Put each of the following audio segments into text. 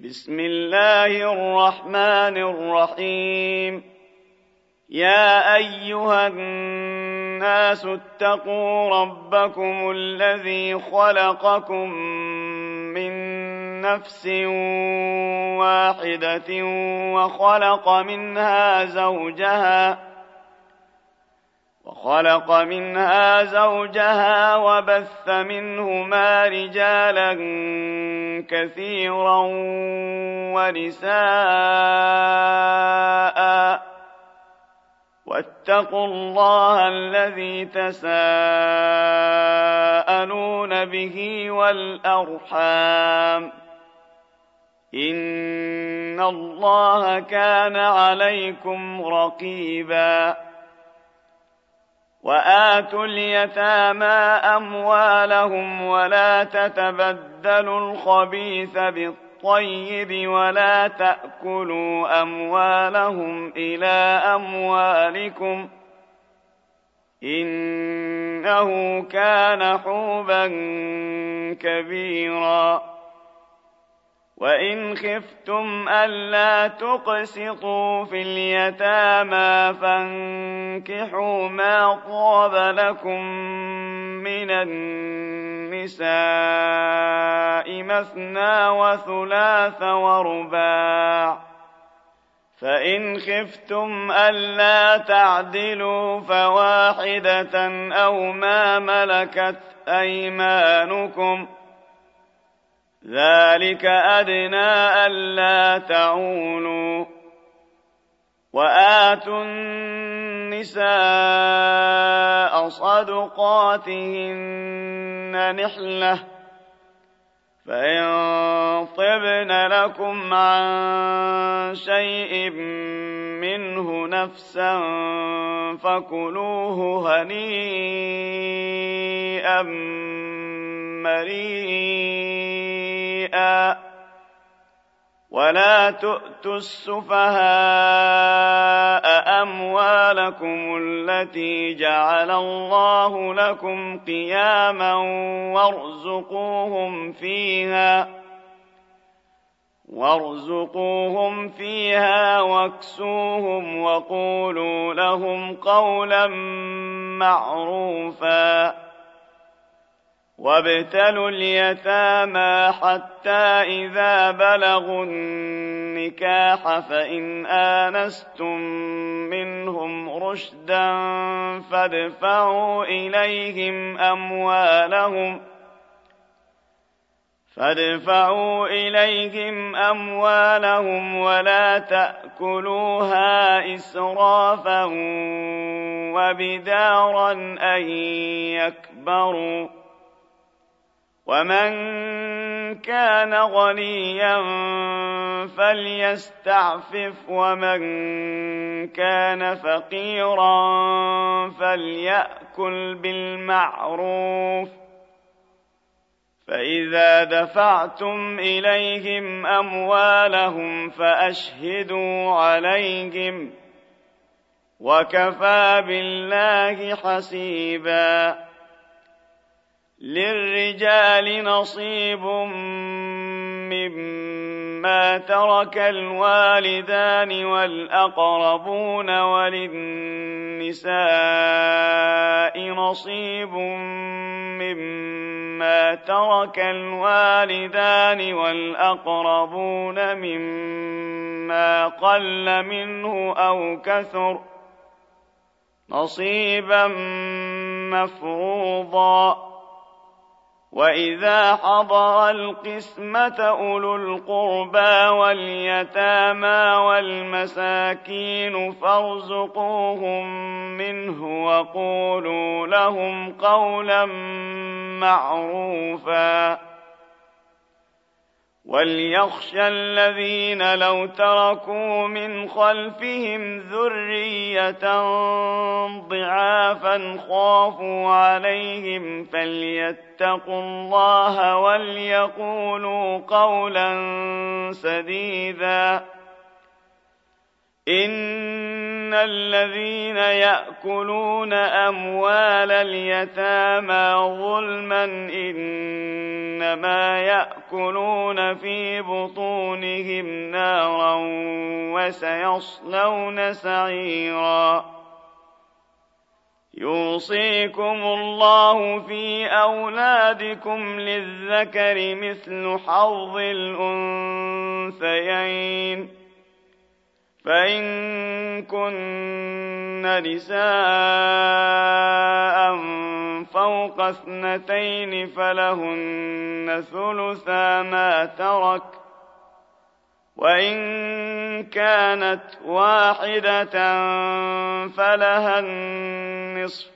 بسم الله الرحمن الرحيم. يا أيها الناس اتقوا ربكم الذي خلقكم من نفس واحدة وخلق منها زوجها وبث منهما رجالا كثيرا ونساء، واتقوا الله الذي تساءلون به والأرحام، إن الله كان عليكم رقيبا. وآتوا اليتامى أموالهم ولا تتبدلوا الخبيث بالطيب ولا تأكلوا أموالهم إلى أموالكم، إنه كان حوبا كبيرا. وإن خفتم ألا تقسطوا في اليتامى فانكحوا ما طاب لكم من النساء مثنى وثلاث ورباع، فإن خفتم ألا تعدلوا فواحدة أو ما ملكت أيمانكم، ذلك أدنى ألا تعولوا. وآتوا النساء صدقاتهن نحلة، فإن طبن لكم عن شيء منه نفسا فكلوه هنيئا مريئا. ولا تؤتوا السفهاء أموالكم التي جعل الله لكم قياما وارزقوهم فيها واكسوهم وقولوا لهم قولا معروفا. وابتلوا اليتامى حتى إذا بلغوا النكاح فإن آنستم منهم رشدا فادفعوا إليهم أموالهم ولا تأكلوها إسرافا وبدارا أن يكبروا. ومن كان غنيا فليستعفف ومن كان فقيرا فليأكل بالمعروف. فإذا دفعتم إليهم أموالهم فأشهدوا عليهم، وكفى بالله حسيبا. للرجال نصيب مما ترك الوالدان والأقربون، وللنساء نصيب مما ترك الوالدان والأقربون مما قل منه أو كثر، نصيبا مفروضا. وإذا حضر القسمة أولو القربى واليتامى والمساكين فارزقوهم منه وقولوا لهم قولا معروفا. وليخشى الذين لو تركوا من خلفهم ذرية ضعافا خافوا عليهم فليتقوا الله وليقولوا قولا سديدا. إن الذين يأكلون أموال اليتامى ظلما إنما يأكلون في بطونهم نارا وسيصلون سعيرا يوصيكم الله في أولادكم للذكر مثل حظ الأنثيين فإن كن نساء فوق 2 فلهن ثلثا ما ترك وإن كانت واحدة فلها النصف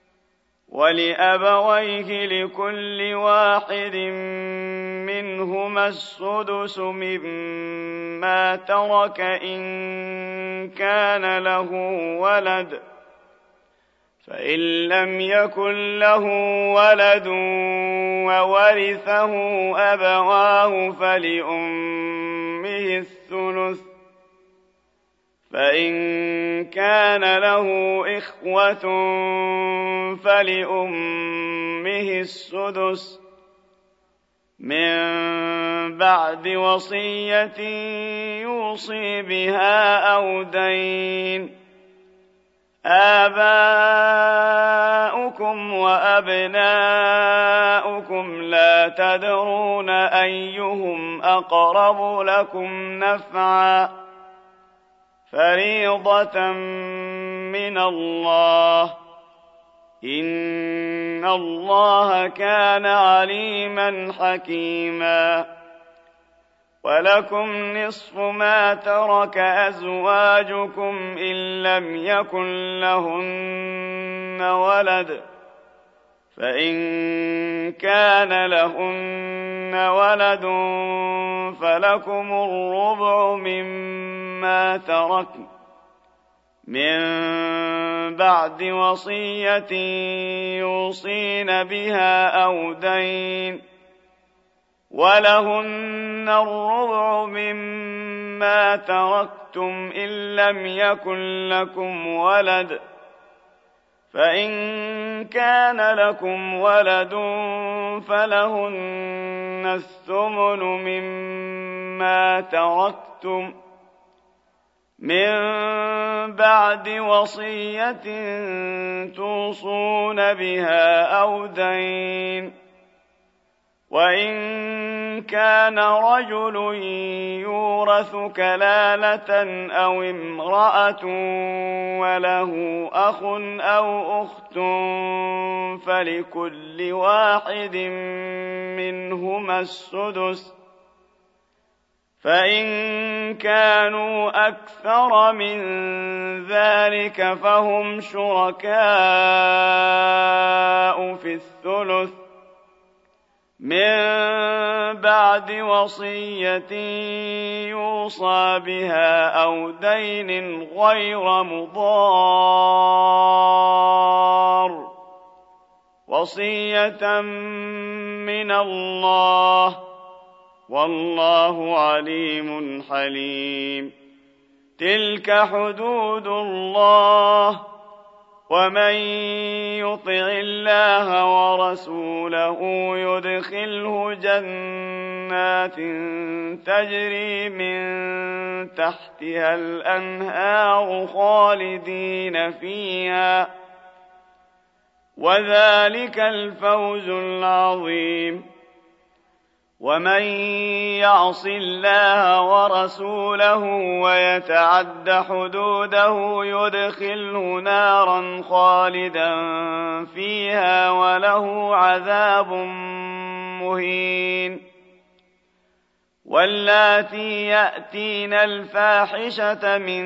ولأبويه لكل واحد منهما السدس مما ترك إن كان له ولد فإن لم يكن له ولد وورثه أبواه فلأمه الثلث فإن كان له إخوة فلأمه السدس من بعد وصية يوصي بها أو دين آباؤكم وأبناؤكم لا تدرون أيهم أقرب لكم نفعا فريضة من الله إن الله كان عليما حكيما ولكم نصف ما ترك أزواجكم إن لم يكن لهن ولد فإن كان لهن ولد فلكم الربع مما تركن من بعد وصية يوصين بها أو دين ولهن الربع مما تركتم إن لم يكن لكم ولد فإن كان لكم ولد فلهن الثمن مما تركتم من بعد وصية توصون بها أو دين وإن كان رجل يورث كلالة أو امرأة وله أخ أو أخت فلكل واحد منهما السدس فإن كانوا أكثر من ذلك فهم شركاء في الثلث من بعد وصية يوصى بها أو دين غير مضار وصية من الله والله عليم حليم تلك حدود الله ومن يطع الله ورسوله يدخله جنات تجري من تحتها الأنهار خالدين فيها وذلك الفوز العظيم ومن يعص الله ورسوله ويتعد حدوده يدخله نارا خالدا فيها وله عذاب مهين واللاتي يأتين الفاحشة من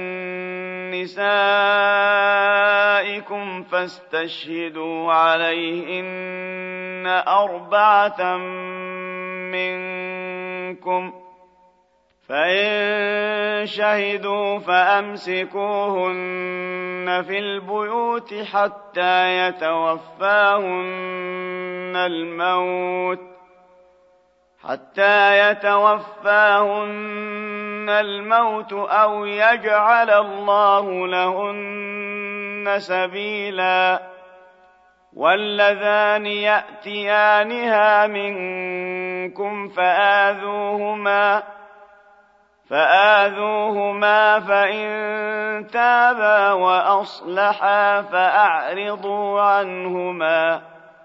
نسائكم فاستشهدوا عليهن 4 منكم فإن شهدوا فأمسكوهن في البيوت حتى يتوفاهن الموت أو يجعل الله لهن سبيلا واللذان يأتيانها منكم فآذوهما فإن تابا وأصلحا فأعرضوا عنهما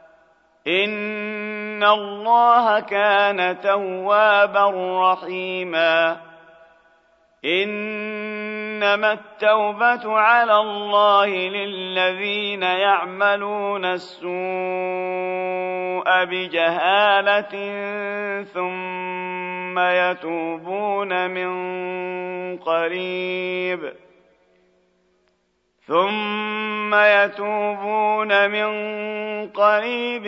إن الله كان توابا رحيما إنما التوبة على الله للذين يعملون السوء بجهالة ثم يتوبون من قريب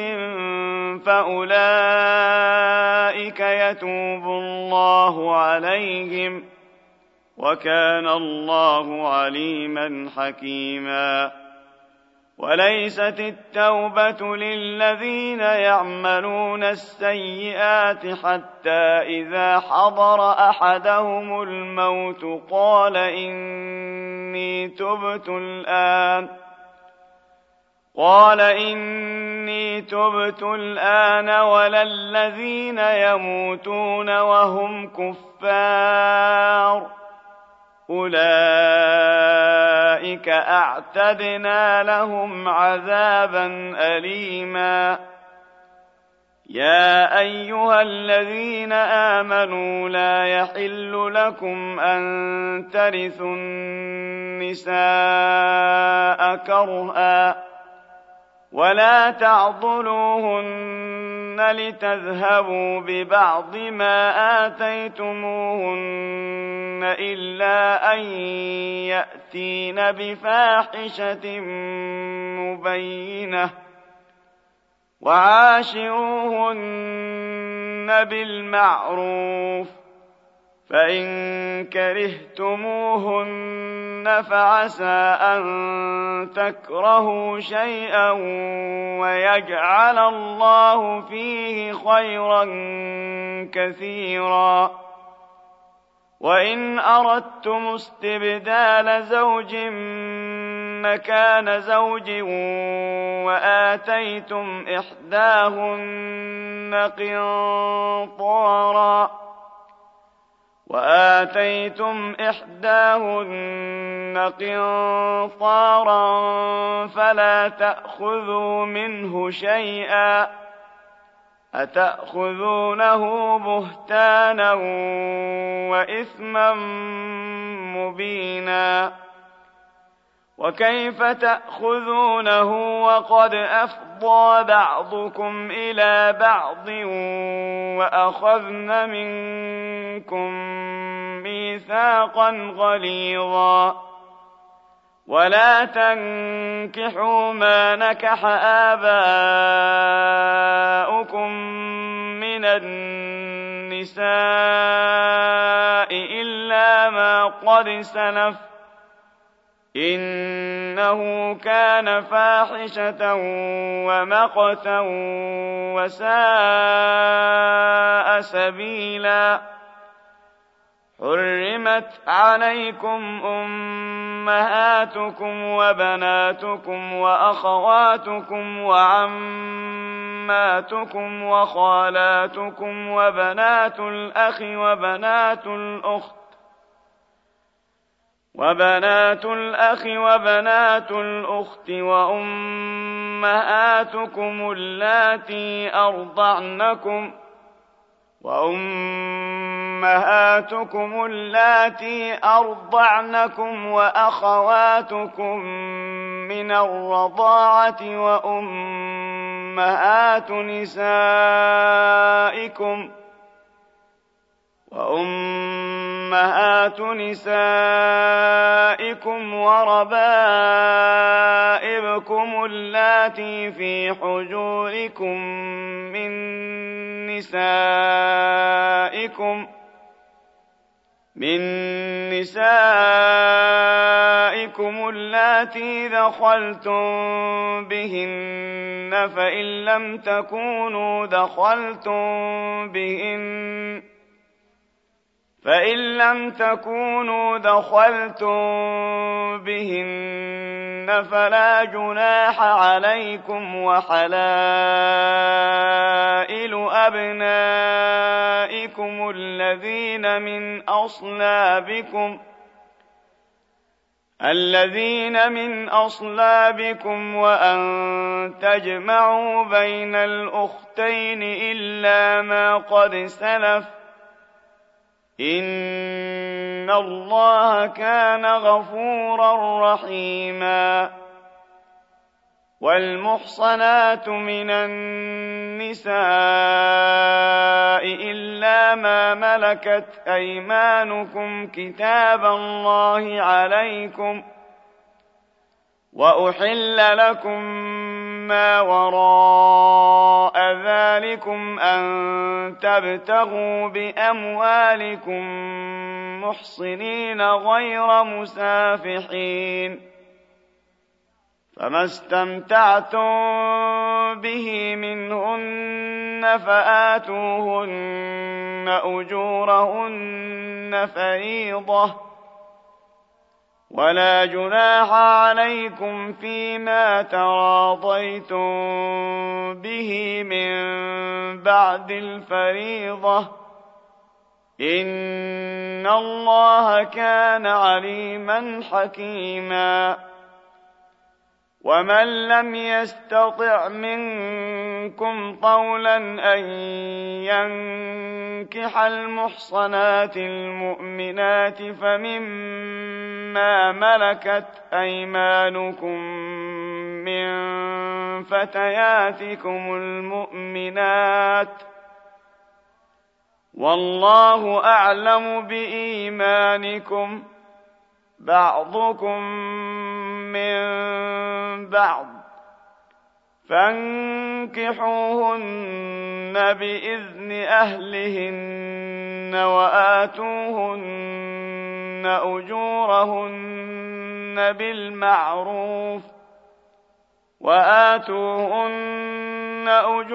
فأولئك يتوب الله عليهم وكان الله عليما حكيما وليست التوبة للذين يعملون السيئات حتى إذا حضر أحدهم الموت قال إني تبت الآن ولا الذين يموتون وهم كفار أولئك أعتدنا لهم عذابا أليما يا أيها الذين آمنوا لا يحل لكم أن ترثوا النساء كرها ولا تعضلوهن لتذهبوا ببعض ما آتيتموهن إلا أن يأتين بفاحشة مبينة وعاشروهن بالمعروف فإن كرهتموهن فعسى أن تكرهوا شيئا ويجعل الله فيه خيرا كثيرا وإن أردتم استبدال زوج مكان زوج وآتيتم إحداهن قنطارا فلا تأخذوا منه شيئا أتأخذونه بهتانا وإثما مبينا وكيف تأخذونه وقد أفضى بعضكم إلى بعض وأخذن منكم ميثاقا غليظا ولا تنكحوا ما نكح آباؤكم من النساء إلا ما قد سلف إنه كان فاحشة ومقتا وساء سبيلا حرمت عليكم أمهاتكم وبناتكم وأخواتكم وعماتكم وخالاتكم وبنات الأخ وبنات الأخت وأمهاتكم اللاتي أرضعنكم وأخواتكم من الرضاعة وأمهات نسائكم وربائبكم اللاتي في حجوركم من نسائكم اللاتي دخلتم بهن فإن لم تكونوا دخلتم بهن فإن لم تكونوا دخلتم بهن فلا جناح عليكم وحلائل أبنائكم الذين من أصلابكم وأن تجمعوا بين الأختين إلا ما قد سلف إن الله كان غفورا رحيما. والمحصنات من النساء إلا ما ملكت أيمانكم كتاب الله عليكم وأحل لكم ما وراء ذلكم أن تبتغوا بأموالكم محصنين غير مسافحين فما استمتعتم به منهن فآتوهن أجورهن فريضة ولا جناح عليكم فيما تراضيتم به من بعد الفريضة إن الله كان عليما حكيما. ومن لم يستطع منكم طولا أن ينكح المحصنات المؤمنات فمما ملكت أيمانكم من فتياتكم المؤمنات والله أعلم بإيمانكم بعضكم من بعض فانكحوهن بإذن أهلهن وآتوهن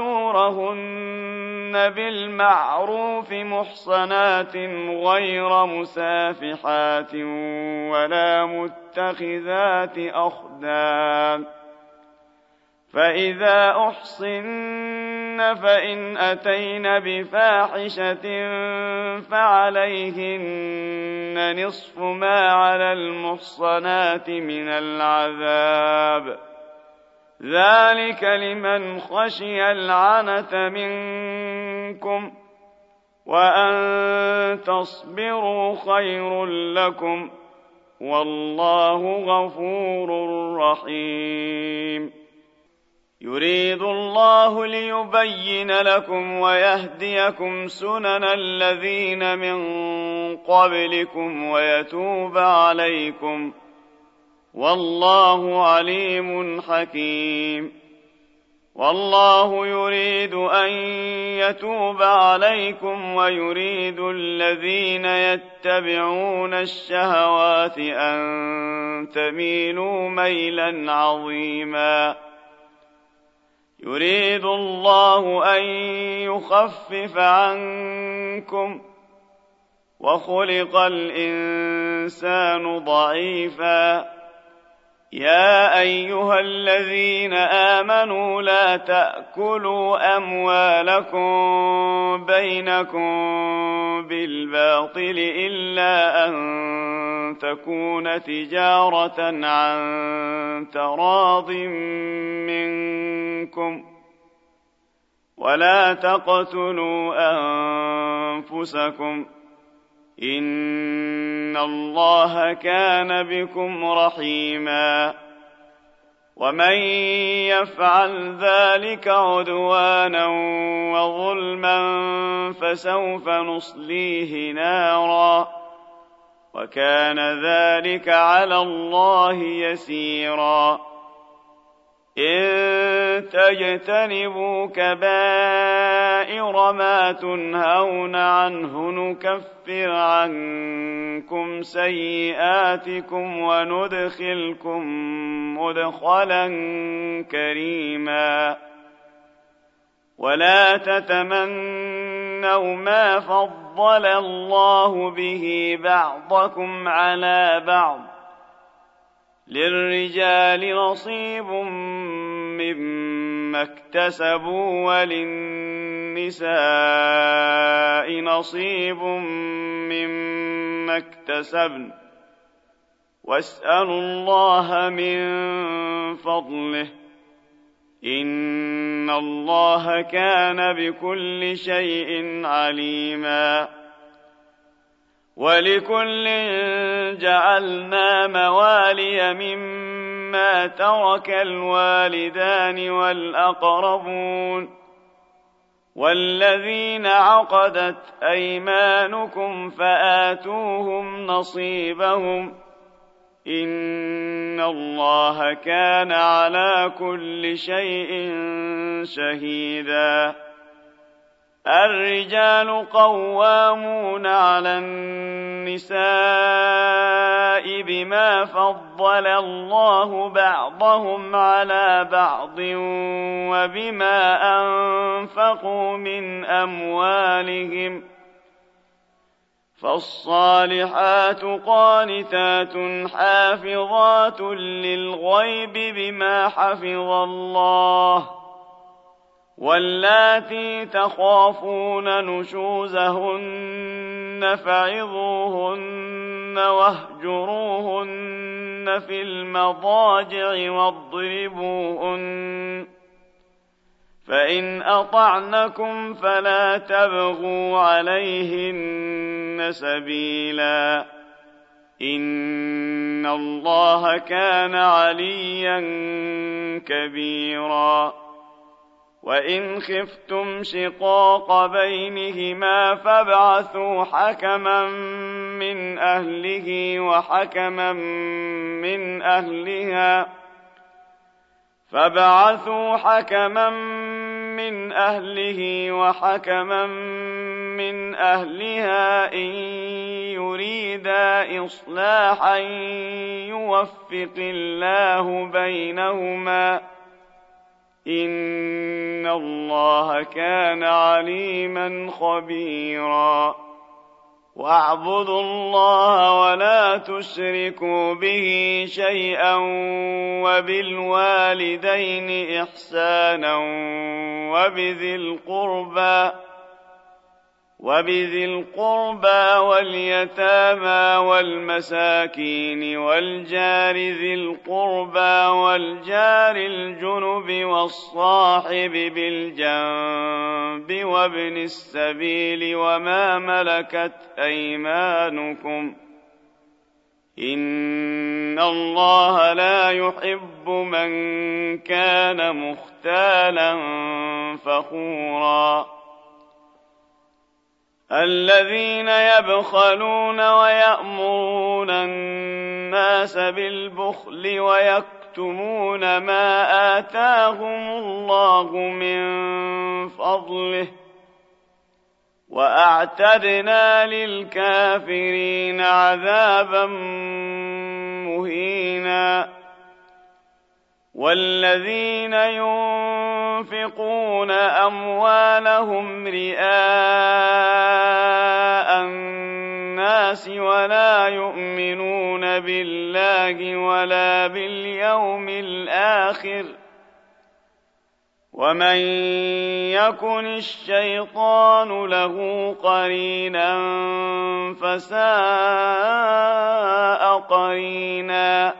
أجورهن بالمعروف محصنات غير مسافحات ولا متخذات أخدان فإذا أحصن فإن أتين بفاحشة فعليهن نصف ما على المحصنات من العذاب ذلك لمن خشي العنة منكم وأن تصبروا خير لكم والله غفور رحيم. يريد الله ليبين لكم ويهديكم سنن الذين من قبلكم ويتوب عليكم والله عليم حكيم. والله يريد أن يتوب عليكم ويريد الذين يتبعون الشهوات أن تميلوا ميلا عظيما. يريد الله أن يخفف عنكم وخلق الإنسان ضعيفا. يا أيها الذين آمنوا لا تأكلوا أموالكم بينكم بالباطل إلا أن تكون تجارة عن تراض منكم ولا تقتلوا أنفسكم إن الله كان بكم رحيما. ومن يفعل ذلك عدوانا وظلما فسوف نصليه نارا وكان ذلك على الله يسيرا. إن تجتنبوا كبائر ما تنهون عنه نكفر عنكم سيئاتكم وندخلكم مدخلا كريما. ولا تتمنوا ما فضل الله به بعضكم على بعض للرجال نصيب مما اكتسبوا وللنساء نصيب مما اكتسبن واسألوا الله من فضله إن الله كان بكل شيء عليما ولكل جعلنا موالي مما ترك الوالدان والأقربون والذين عقدت أيمانكم فآتوهم نصيبهم إن الله كان على كل شيء شهيدا الرجال قوامون على النساء بما فضل الله بعضهم على بعض وبما أنفقوا من أموالهم فالصالحات قانتات حافظات للغيب بما حفظ الله واللاتي تخافون نشوزهن فعظوهن واهجروهن في المضاجع واضربوهن فإن أطعنكم فلا تبغوا عليهن سبيلا إن الله كان عليا كبيرا وإن خفتم شقاق بينهما فابعثوا حكما من أهله وحكما من أهلها إن يريدا إصلاحا يوفق الله بينهما إن الله كان عليما خبيرا واعبدوا الله ولا تشركوا به شيئا وبالوالدين إحسانا وبذي القربى واليتامى والمساكين والجار ذي القربى والجار الجنب والصاحب بالجنب وابن السبيل وما ملكت أيمانكم إن الله لا يحب من كان مختالا فخورا الذين يبخلون ويأمرون الناس بالبخل ويكتمون ما آتاهم الله من فضله وأعتدنا للكافرين عذابا مهينا والذين ينفقون أموالهم رئاء الناس ولا يؤمنون بالله ولا باليوم الآخر ومن يكن الشيطان له قرينا فساء قرينا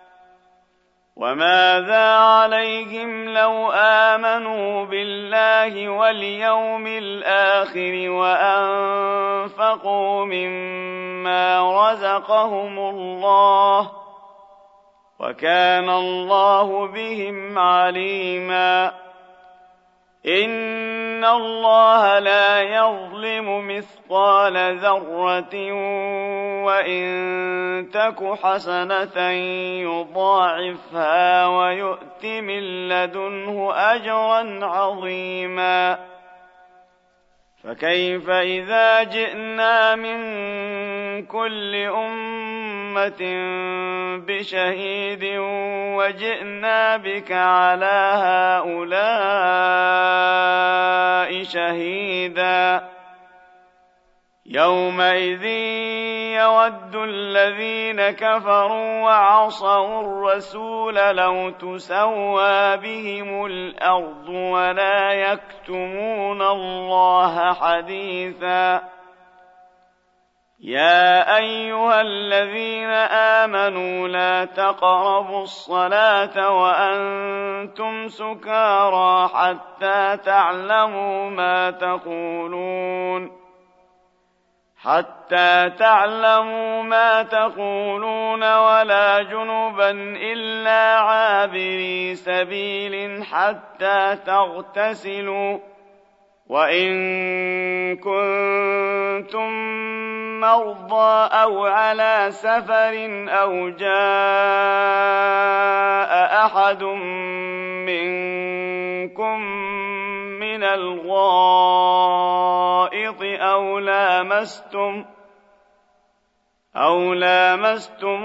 وماذا عليهم لو آمنوا بالله واليوم الآخر وأنفقوا مما رزقهم الله وكان الله بهم عليما إن الله لا يظلم مثقال ذرة وإن تك حسنة يضاعفها ويؤت من لدنه أجرا عظيما فكيف إذا جئنا من كل أمة بشهيد وجئنا بك على هؤلاء شهيدا يومئذ يود الذين كفروا وعصوا الرسول لو تسوى بهم الأرض ولا يكتمون الله حديثا يا أيها الذين آمنوا لا تقربوا الصلاة وأنتم سكارى حتى تعلموا ما تقولون ولا جنبا إلا عابري سبيل حتى تغتسلوا وإن كنتم مرضى أو على سفر أو جاء أحد منكم من الغائط أو لامستم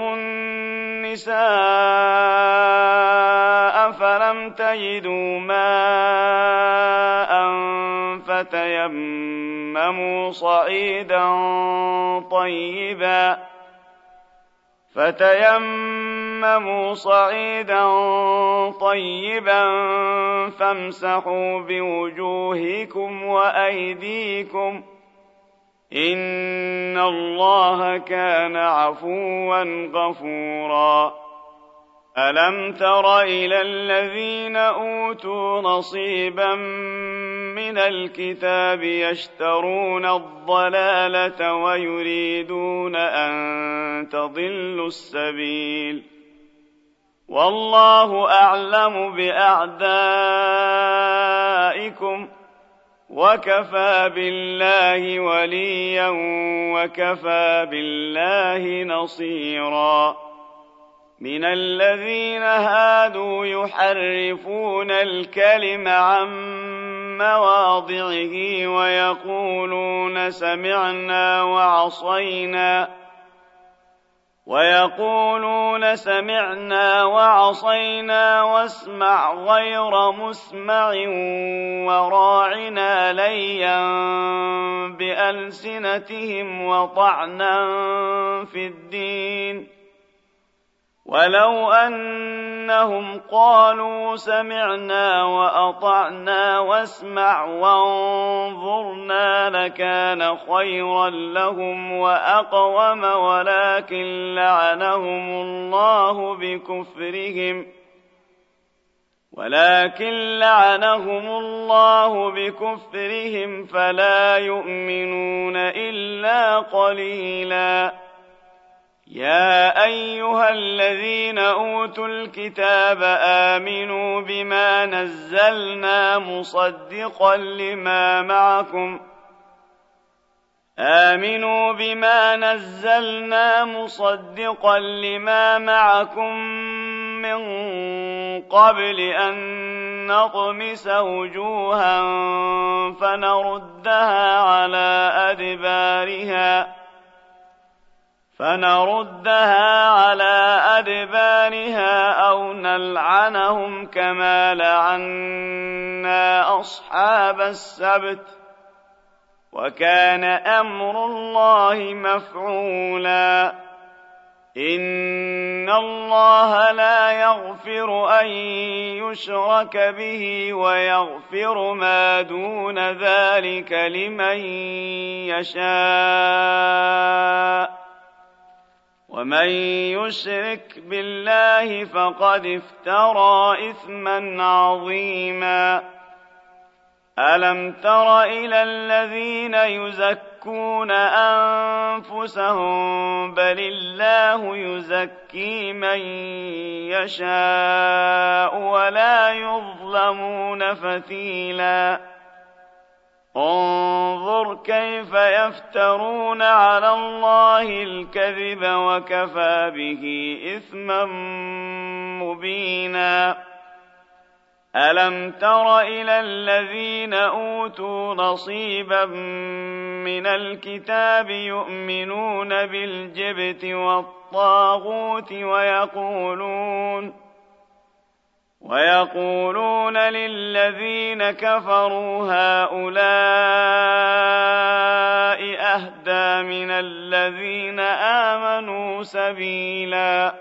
النساء فلم تجدوا ماء فتيمموا صعيدا طيبا فامسحوا بوجوهكم وأيديكم إن الله كان عفوا غفورا ألم تر إلى الذين أوتوا نصيبا من الكتاب يشترون الضلالة ويريدون أن تضلوا السبيل والله أعلم بأعدائكم وكفى بالله وليا وكفى بالله نصيرا من الذين هادوا يحرفون الكلم عن مواضعه ويقولون سمعنا وعصينا واسمع غير مسمع وراعنا ليا بألسنتهم وطعنا في الدين ولو أنهم قالوا سمعنا وأطعنا واسمع وانظرنا لكان خيرا لهم وأقوم ولكن لعنهم الله بكفرهم فلا يؤمنون إلا قليلا يا أيها الذين أوتوا الكتاب آمنوا بما نزلنا مصدقا لما معكم من قبل أن نطمس وجوها فنردها على أدبارها أو نلعنهم كما لعنا أصحاب السبت وكان أمر الله مفعولا إن الله لا يغفر أن يشرك به ويغفر ما دون ذلك لمن يشاء ومن يشرك بالله فقد افترى إثما عظيما ألم تر إلى الذين يزكون أنفسهم بل الله يزكي من يشاء ولا يظلمون فتيلا انظر كيف يفترون على الله الكذب وكفى به إثما مبينا ألم تر إلى الذين أوتوا نصيبا من الكتاب يؤمنون بالجبت والطاغوت ويقولون للذين كفروا هؤلاء أهدى من الذين آمنوا سبيلا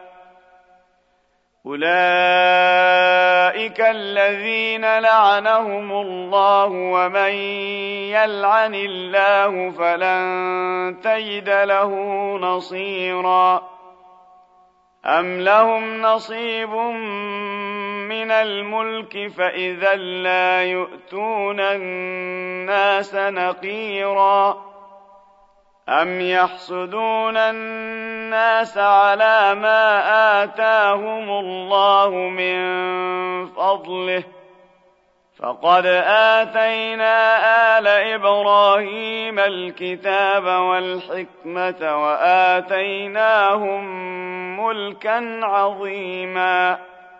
أولئك الذين لعنهم الله ومن يلعن الله فلن تجد له نصيرا أم لهم نصيب من الملك فإذا لا يؤتون الناس نقيرا أم يحسدون الناس على ما آتاهم الله من فضله فقد آتينا آل إبراهيم الكتاب والحكمة وآتيناهم ملكا عظيما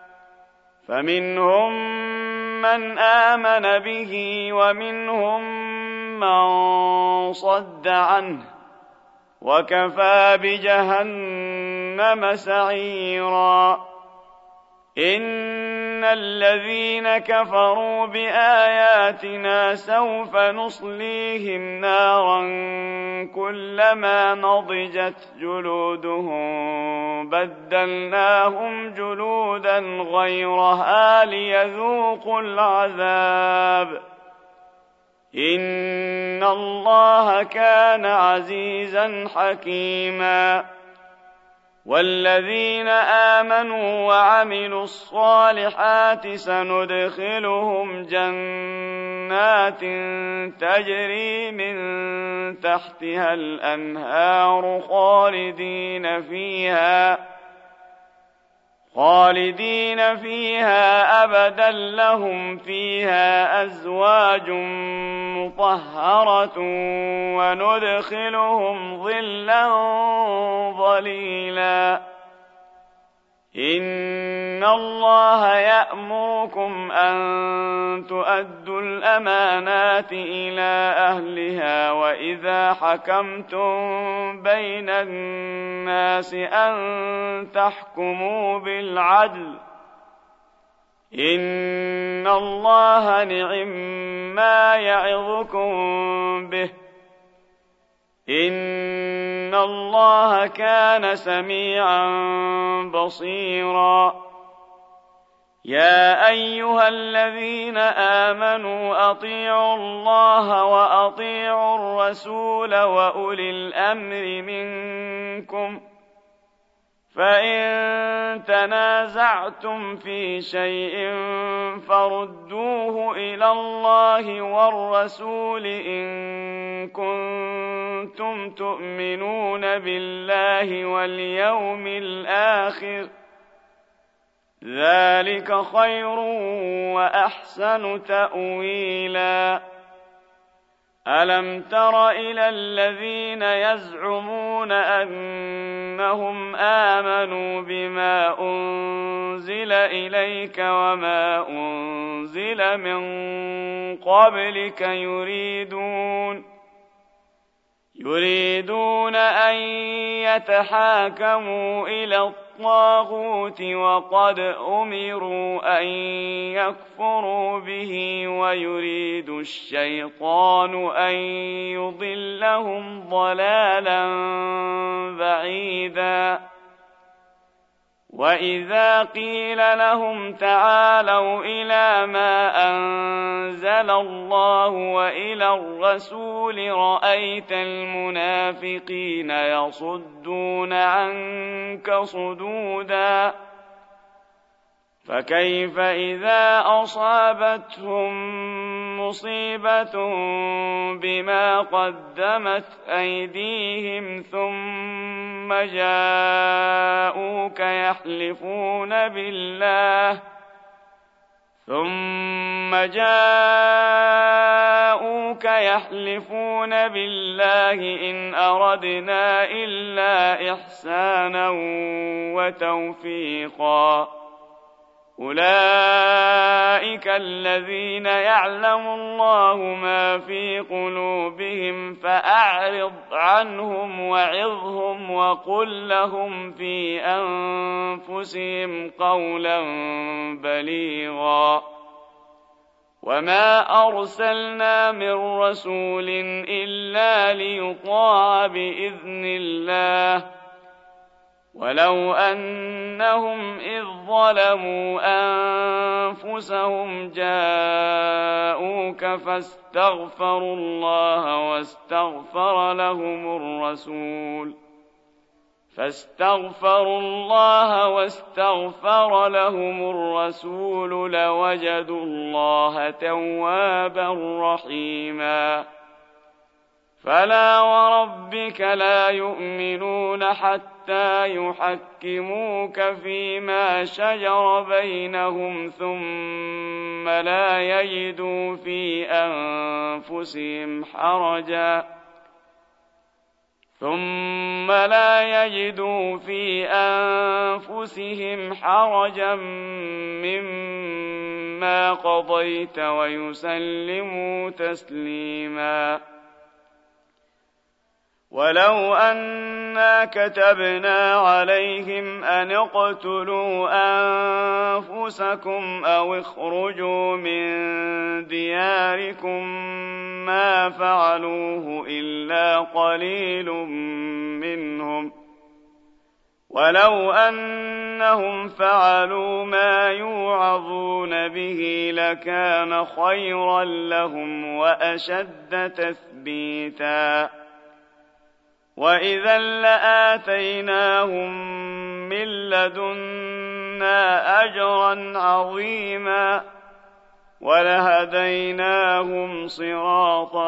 فمنهم من آمن به ومنهم من صد عنه وكفى بجهنم سعيرا إن الذين كفروا بآياتنا سوف نصليهم نارا كلما نضجت جلودهم بدلناهم جلودا غيرها ليذوقوا العذاب إن الله كان عزيزا حكيما والذين آمنوا وعملوا الصالحات سندخلهم جنات تجري من تحتها الأنهار خالدين فيها أبدا لهم فيها أزواج مطهرة وندخلهم ظلا ظليلا إن الله يأمركم أن تؤدوا الأمانات إلى أهلها وإذا حكمتم بين الناس أن تحكموا بالعدل إن الله نعم ما يعظكم به إن الله كان سميعا بصيرا يا أيها الذين آمنوا أطيعوا الله وأطيعوا الرسول وأولي الأمر منكم فإن تنازعتم في شيء فردوه إلى الله والرسول إن كنتم تؤمنون بالله واليوم الآخر ذلك خير وأحسن تأويلا ألم تر إلى الذين يزعمون أنهم آمنوا بما أنزل إليك وما أنزل من قبلك يريدون أن يتحاكموا إلى الطاغوت وقد أمروا أن يكفروا به ويريد الشيطان أن يضلهم ضلالا بعيدا وإذا قيل لهم تعالوا إلى ما أنزل الله وإلى الرسول رأيت المنافقين يصدون عنك صدودا فكيف إذا أصابتهم مصيبة بما قدمت أيديهم ثم جاءوك يحلفون بالله إن أردنا إلا إحسانا وتوفيقا أولئك الذين يعلم الله ما في قلوبهم فأعرض عنهم وعظهم وقل لهم في أنفسهم قولا بليغا وما أرسلنا من رسول إلا ليطاع بإذن الله ولو أنهم إذ ظلموا أنفسهم جاءوك فاستغفروا الله واستغفر لهم الرسول لوجدوا الله توابا رحيما فلا وربك لا يؤمنون حتى يحكموك فيما شجر بينهم ثم لا يجدوا في أنفسهم حرجا مما قضيت ويسلموا تسليما ولو أنا كتبنا عليهم أن اقتلوا أنفسكم أو اخرجوا من دياركم ما فعلوه إلا قليل منهم ولو أنهم فعلوا ما يوعظون به لكان خيرا لهم وأشد تثبيتا وإذا لآتيناهم من لدنا أجرا عظيما ولهديناهم صراطا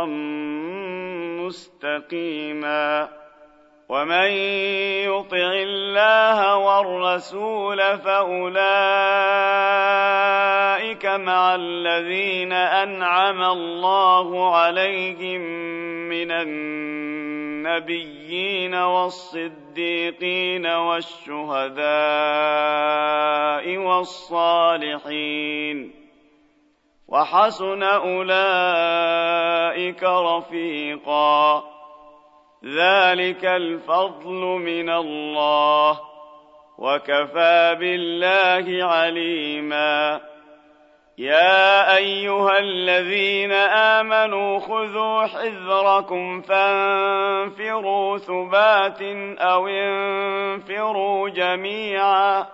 مستقيما ومن يطع الله والرسول فأولئك مع الذين أنعم الله عليهم من النبيين والصديقين والشهداء والصالحين وحسن أولئك رفيقا ذلك الفضل من الله وكفى بالله عليما يا أيها الذين آمنوا خذوا حذركم فانفروا ثبات أو انفروا جميعا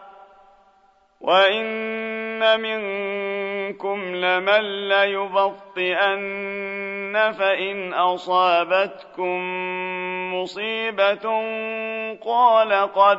وإن منكم لمن ليبطئن فإن أصابتكم مصيبة قال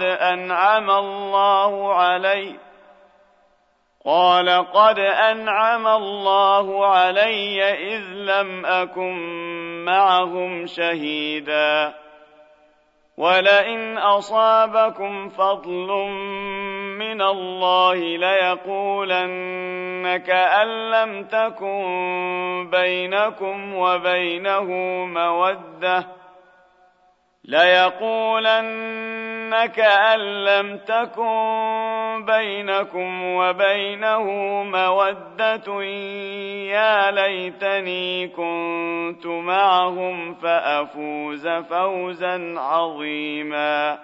قد أنعم الله علي إذ لم أكن معهم شهيدا ولئن أصابكم فضل من الله ليقولن كأن لم تكن بينكم وبينه مودة يا ليتني كنت معهم فأفوز فوزا عظيما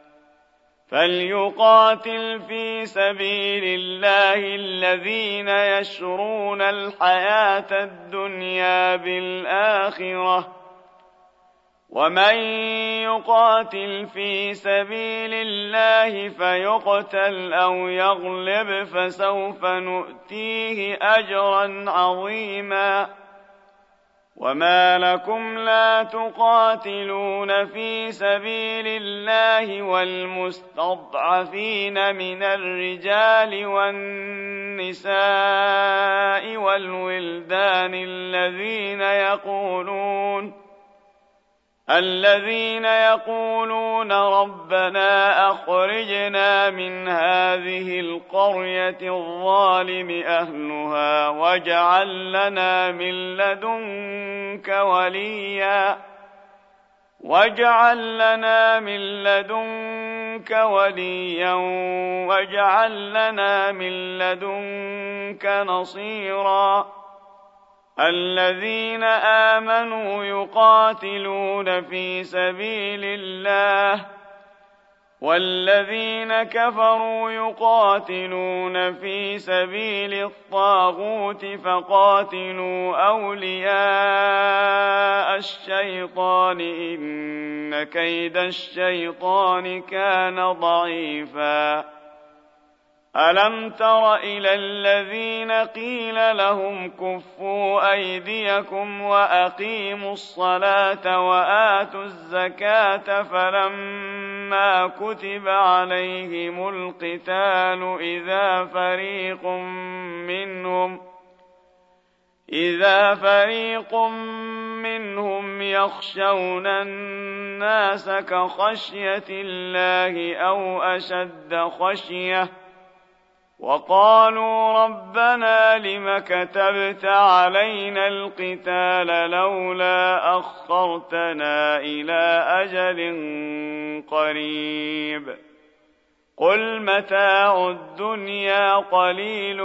فليقاتل في سبيل الله الذين يشرون الحياة الدنيا بالآخرة ومن يقاتل في سبيل الله فيقتل أو يغلب فسوف نؤتيه أجرا عظيما وما لكم لا تقاتلون في سبيل الله والمستضعفين من الرجال والنساء والولدان الذين يقولون ربنا أخرجنا من هذه القرية الظالم أهلها واجعل لنا من لدنك وليا واجعل لنا من لدنك وليا واجعل لنا من لدنك نصيرا الذين آمنوا يقاتلون في سبيل الله والذين كفروا يقاتلون في سبيل الطاغوت فقاتلوا أولياء الشيطان إن كيد الشيطان كان ضعيفا ألم تر إلى الذين قيل لهم كفوا أيديكم وأقيموا الصلاة وآتوا الزكاة فلما كتب عليهم القتال إذا فريق منهم يخشون الناس كخشية الله أو أشد خشية وقالوا ربنا لم كتبت علينا القتال لولا أخرتنا إلى أجل قريب قل متاع الدنيا قليل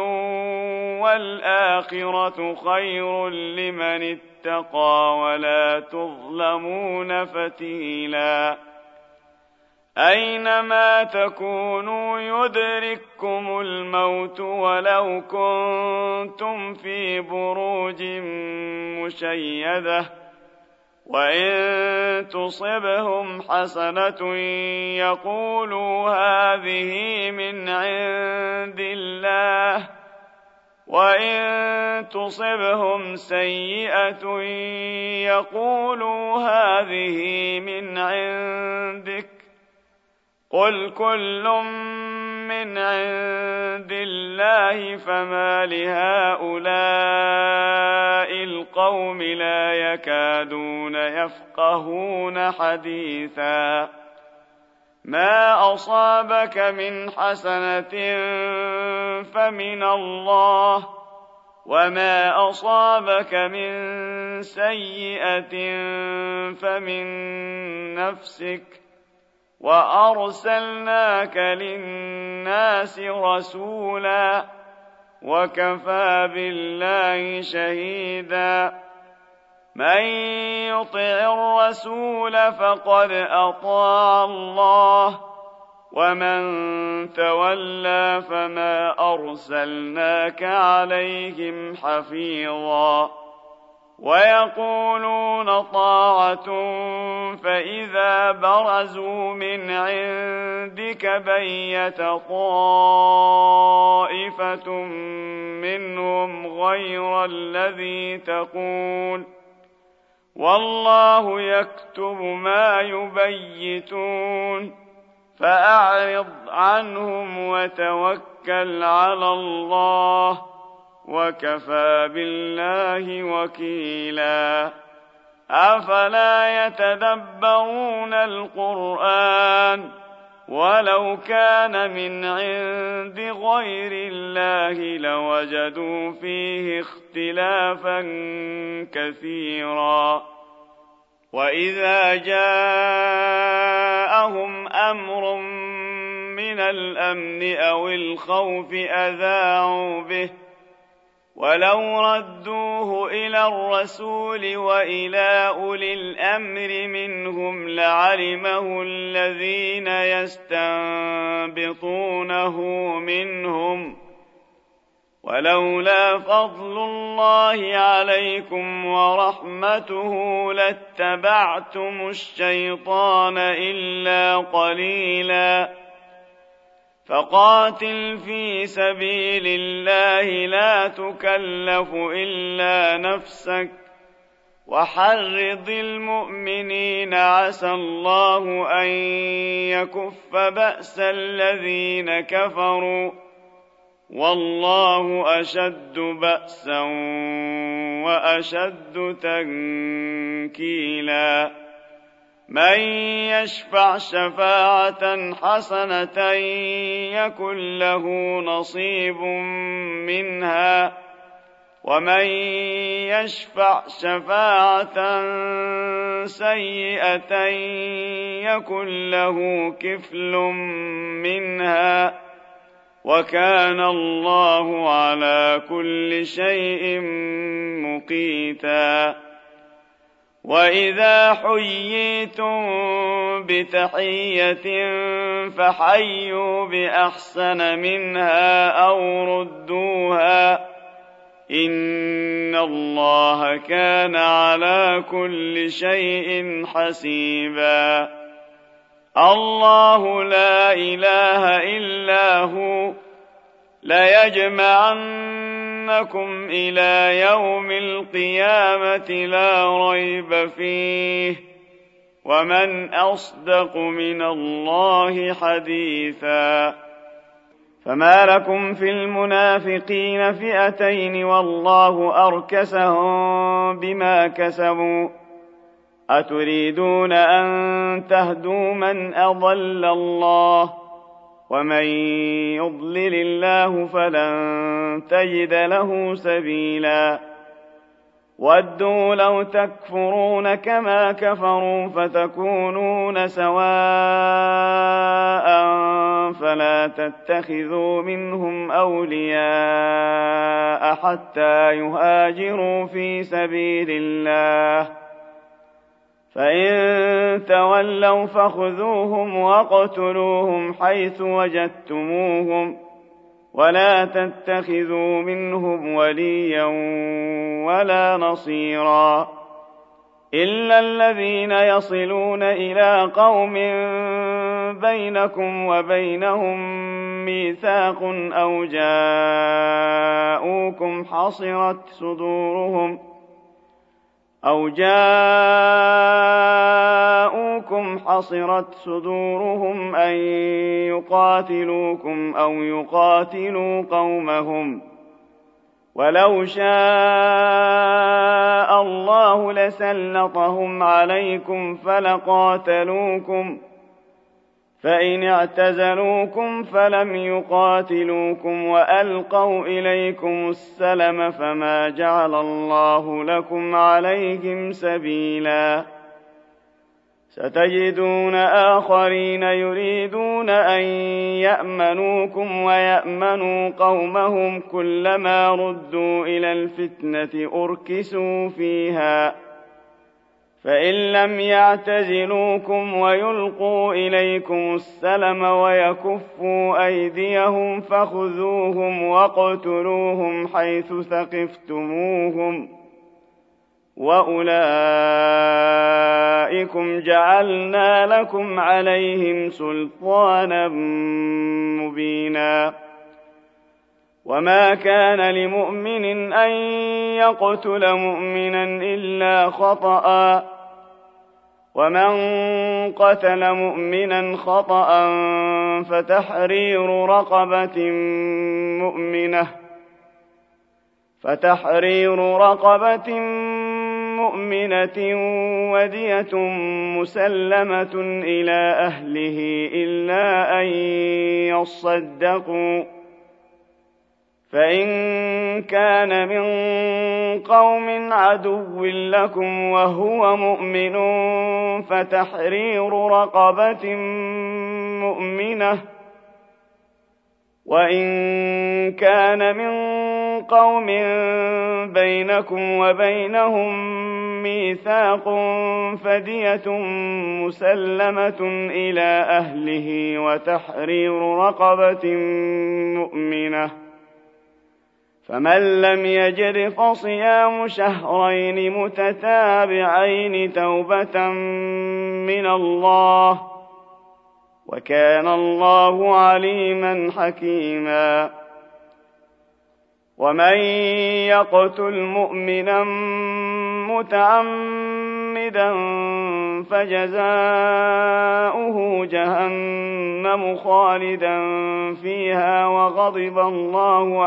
والآخرة خير لمن اتقى ولا تظلمون فتيلا أينما تكونوا يدرككم الموت ولو كنتم في بروج مشيدة وإن تصبهم حسنة يقولوا هذه من عند الله وإن تصبهم سيئة يقولوا هذه من عندك قل كل من عند الله فما لهؤلاء القوم لا يكادون يفقهون حديثا ما أصابك من حسنة فمن الله وما أصابك من سيئة فمن نفسك وأرسلناك للناس رسولا وكفى بالله شهيدا من يطع الرسول فقد أطاع الله ومن تولى فما أرسلناك عليهم حفيظا ويقولون طاعة فإذا برزوا من عندك بيت طائفة منهم غير الذي تقول والله يكتب ما يبيتون فأعرض عنهم وتوكل على الله وكفى بالله وكيلا أفلا يتدبرون القرآن ولو كان من عند غير الله لوجدوا فيه اختلافا كثيرا وإذا جاءهم أمر من الأمن أو الخوف أذاعوا به ولو ردوه إلى الرسول وإلى أولي الأمر منهم لعلمه الذين يستنبطونه منهم ولولا فضل الله عليكم ورحمته لاتبعتم الشيطان إلا قليلا فقاتل في سبيل الله لا تكلف إلا نفسك وحرض المؤمنين عسى الله أن يكف بأس الذين كفروا والله أشد بأسا وأشد تنكيلا من يشفع شفاعة حسنة يكن له نصيب منها ومن يشفع شفاعة سيئة يكن له كفل منها وكان الله على كل شيء مقيتا. وإذا حييتم بتحية فحيوا بأحسن منها أو ردوها إن الله كان على كل شيء حسيبا. الله لا إله إلا هو ليجمعنكم إلى يوم القيامة لا ريب فيه ومن أصدق من الله حديثا. فما لكم في المنافقين فئتين والله أركسهم بما كسبوا أتريدون أن تهدوا من أضل الله ومن يضلل الله فلن تجد له سبيلا. ودوا لو تكفرون كما كفروا فتكونون سواء فلا تتخذوا منهم أولياء حتى يهاجروا في سبيل الله فإن تولوا فخذوهم واقتلوهم حيث وجدتموهم ولا تتخذوا منهم وليا ولا نصيرا إلا الذين يصلون إلى قوم بينكم وبينهم ميثاق أو جاءوكم حصرت صدورهم أن يقاتلوكم أو يقاتلوا قومهم ولو شاء الله لسلطهم عليكم فلقاتلوكم فإن اعتزلوكم فلم يقاتلوكم وألقوا إليكم السلم فما جعل الله لكم عليهم سبيلا. ستجدون آخرين يريدون أن يأمنوكم ويأمنوا قومهم كلما ردوا إلى الفتنة أركسوا فيها فإن لم يعتزلوكم ويلقوا إليكم السلم ويكفوا أيديهم فخذوهم واقتلوهم حيث ثقفتموهم وأولئكم جعلنا لكم عليهم سلطانا مبينا. وما كان لمؤمن أن يقتل مؤمنا إلا خطأ ومن قتل مؤمنا خطأ فتحرير رقبة مؤمنة ودية مسلمة إلى أهله إلا أن يصدقوا فإن كان من قوم عدو لكم وهو مؤمن فتحرير رقبة مؤمنة وإن كان من قوم بينكم وبينهم ميثاق فدية مسلمة إلى أهله وتحرير رقبة مؤمنة فمن لم يجد فصيام شهرين متتابعين توبة من الله وكان الله عليما حكيما. ومن يقتل مؤمنا متعمدا فجزاؤه جهنم خالدا فيها وغضب الله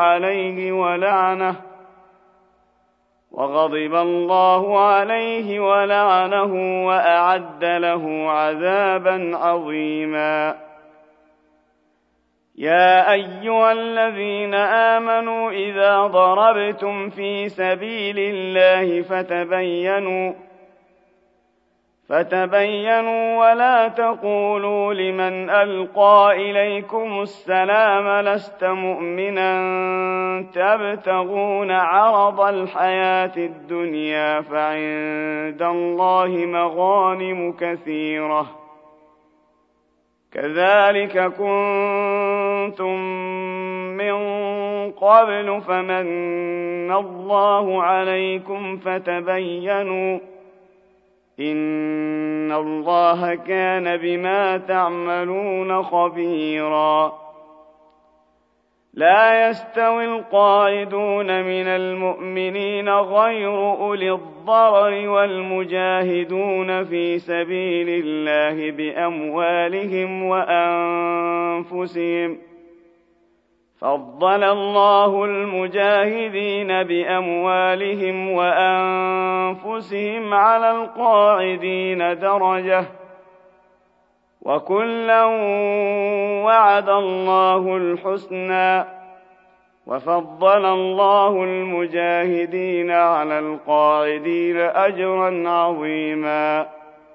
عليه ولعنه وأعد له عذابا عظيما. يا أيها الذين آمنوا إذا ضربتم في سبيل الله فتبينوا ولا تقولوا لمن ألقى إليكم السلام لست مؤمنا تبتغون عرض الحياة الدنيا فعند الله مغانم كثيرة كذلك كنتم من قبل فمن الله عليكم فتبينوا إن الله كان بما تعملون خبيرا لا يستوي القاعدون من المؤمنين غير أولي الضرر والمجاهدون في سبيل الله بأموالهم وأنفسهم فضل الله المجاهدين بأموالهم وأنفسهم على القاعدين درجة وكلا وعد الله الحسنى وفضل الله المجاهدين على القاعدين أجرا عظيما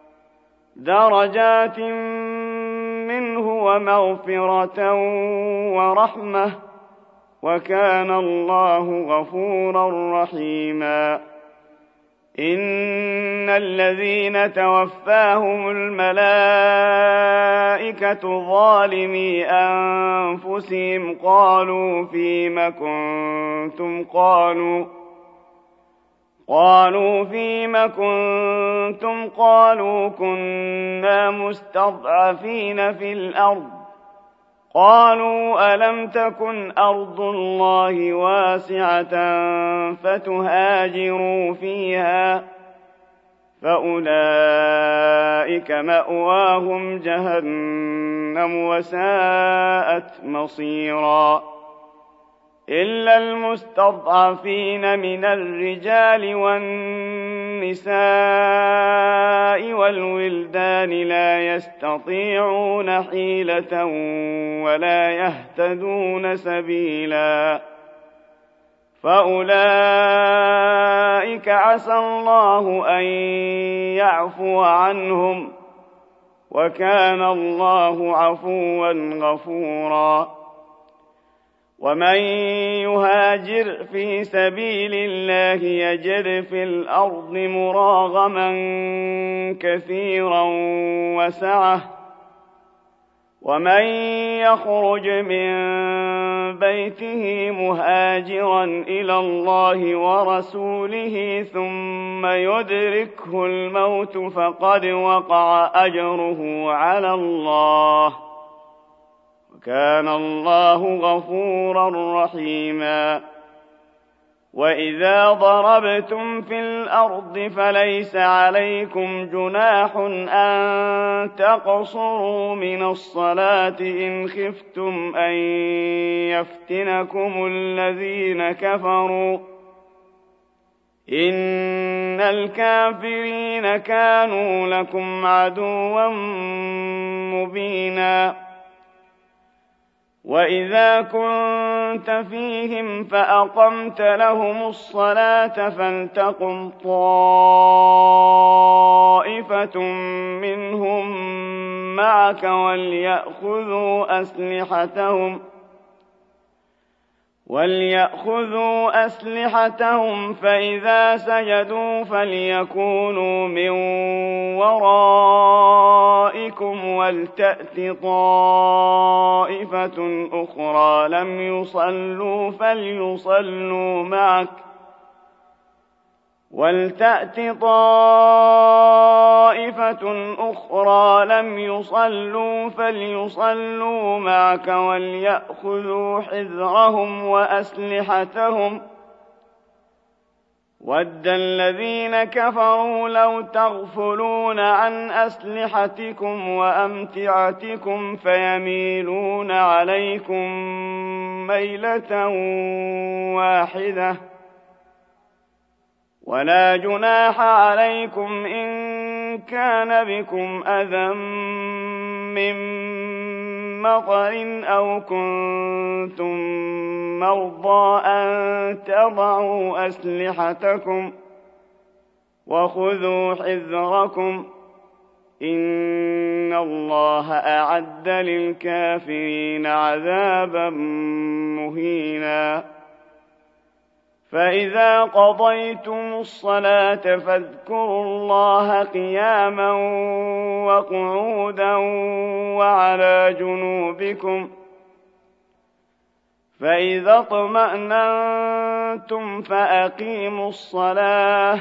درجات منه ومغفرة ورحمة وكان الله غفورا رحيما إن الذين توفاهم الملائكة ظالمي أنفسهم قالوا فيم كنتم قالوا كنا مستضعفين في الأرض قالوا ألم تكن أرض الله واسعة فتهاجروا فيها فأولئك مأواهم جهنم وساءت مصيرا إلا المستضعفين من الرجال والنساء والولدان لا يستطيعون حيلة ولا يهتدون سبيلا فأولئك عسى الله أن يعفو عنهم وكان الله عفوا غفورا ومن يهاجر في سبيل الله يجد في الأرض مراغما كثيرا وسعة ومن يخرج من بيته مهاجرا إلى الله ورسوله ثم يدركه الموت فقد وقع أجره على الله وكان الله غفورا رحيما وإذا ضربتم في الأرض فليس عليكم جناح أن تقصروا من الصلاة إن خفتم أن يفتنكم الذين كفروا إن الكافرين كانوا لكم عدوا مبينا وإذا كنت فيهم فأقمت لهم الصلاة فلتقم طائفة منهم معك وليأخذوا أسلحتهم فإذا سجدوا فليكونوا من ورائكم ولتأت طائفة أخرى لم يصلوا فليصلوا معك وليأخذوا حذرهم وأسلحتهم ود الذين كفروا لو تغفلون عن أسلحتكم وأمتعتكم فيميلون عليكم ميلة واحدة ولا جناح عليكم إن كان بكم أذى من مطر أو كنتم مرضى أن تضعوا أسلحتكم وخذوا حذركم إن الله أعد للكافرين عذابا مهينا فإذا قضيتم الصلاة فاذكروا الله قياما وقعودا وعلى جنوبكم فإذا اطمأننتم فأقيموا الصلاة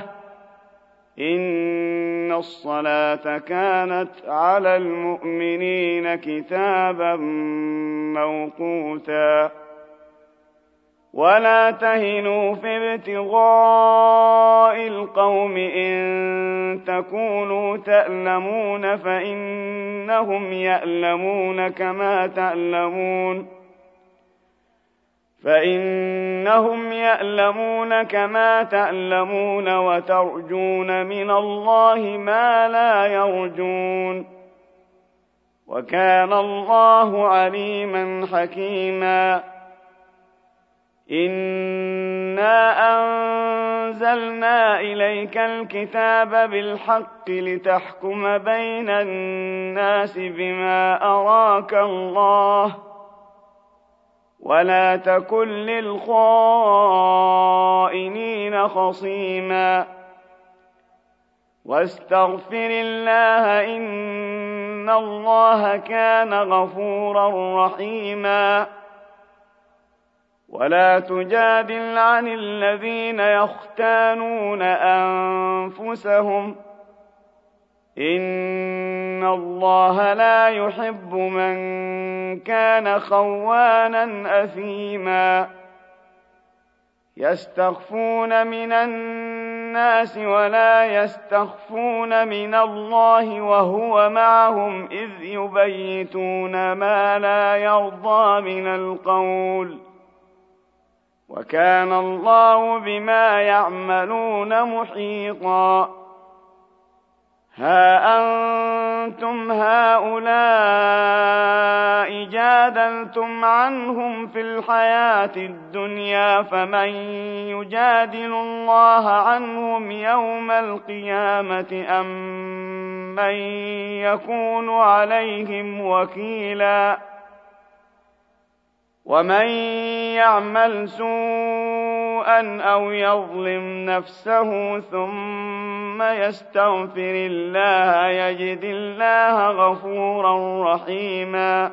إن الصلاة كانت على المؤمنين كتابا موقوتا ولا تهنوا في ابتغاء القوم إن تكونوا تألمون فإنهم يألمون كما تألمون وترجون من الله ما لا يرجون وكان الله عليما حكيما إنا أنزلنا إليك الكتاب بالحق لتحكم بين الناس بما أراك الله ولا تكن للخائنين خصيما واستغفر الله إن الله كان غفورا رحيما ولا تجادل عن الذين يختانون أنفسهم إن الله لا يحب من كان خوانا أثيما يستخفون من الناس ولا يستخفون من الله وهو معهم إذ يبيتون ما لا يرضى من القول وكان الله بما يعملون محيطا ها أنتم هؤلاء جادلتم عنهم في الحياة الدنيا فمن يجادل الله عنهم يوم القيامة أم من يكون عليهم وكيلا ومن يعمل سوءا أو يظلم نفسه ثم يستغفر الله يجد الله غفورا رحيما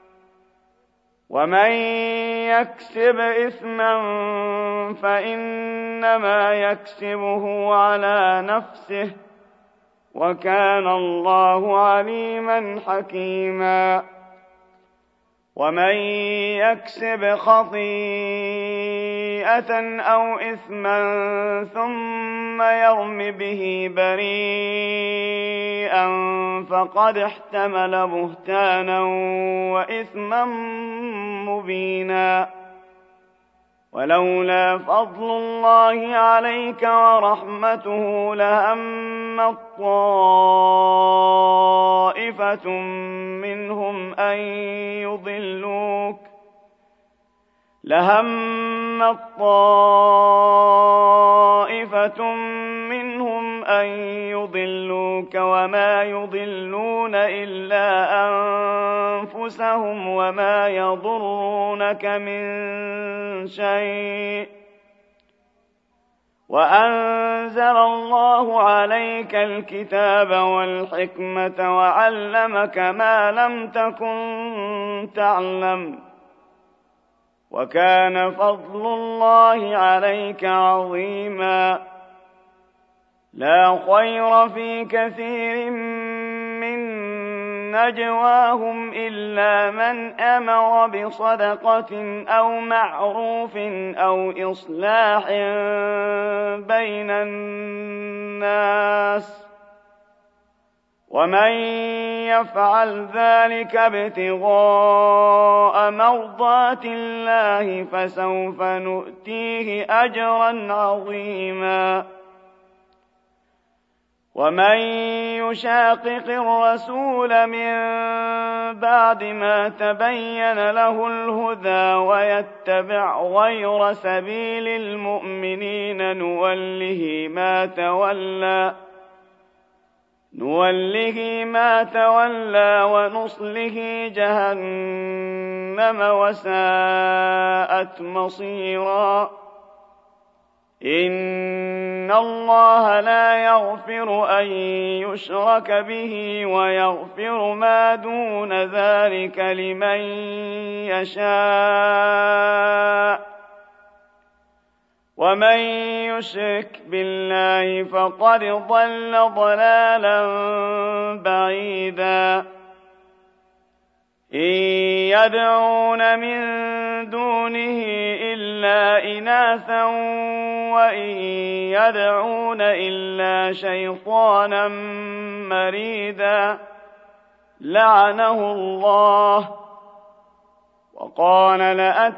ومن يكسب إثما فإنما يكسبه على نفسه وكان الله عليما حكيما ومن يكسب خطيئة أو إثما ثم يرم به بريئا فقد احتمل بهتانا وإثما مبينا ولولا فضل الله عليك ورحمته لهمت طائفة منهم أن يضلوك وما يضلون إلا أنفسهم وما يضرونك من شيء وأنزل الله عليك الكتاب والحكمة وعلمك ما لم تكن تعلم وكان فضل الله عليك عظيما لا خير في كثير من نجواهم إلا من أمر بصدقة أو معروف أو إصلاح بين الناس ومن يفعل ذلك ابتغاء مرضات الله فسوف نؤتيه أجرا عظيما ومن يشاقق الرسول من بعد ما تبين له الهدى ويتبع غير سبيل المؤمنين نوله ما تولى ونصله جهنم وساءت مصيرا. إن الله لا يغفر أن يشرك به ويغفر ما دون ذلك لمن يشاء، ومن يشرك بالله فقد ضل ضلالا بعيدا. إن يدعون من دونه إلا إناثا وإن يدعون إلا شيطانا مريدا لعنه الله وقال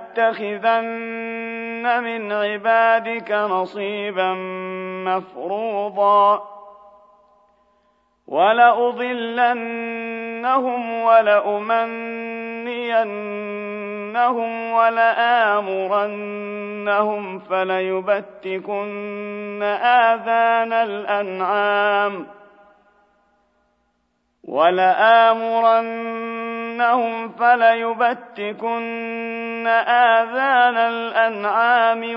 لأتخذن من عبادك نصيبا مفروضا ولأضلنهم ولأمنينهم ولآمرنهم فليبتكن آذان الأنعام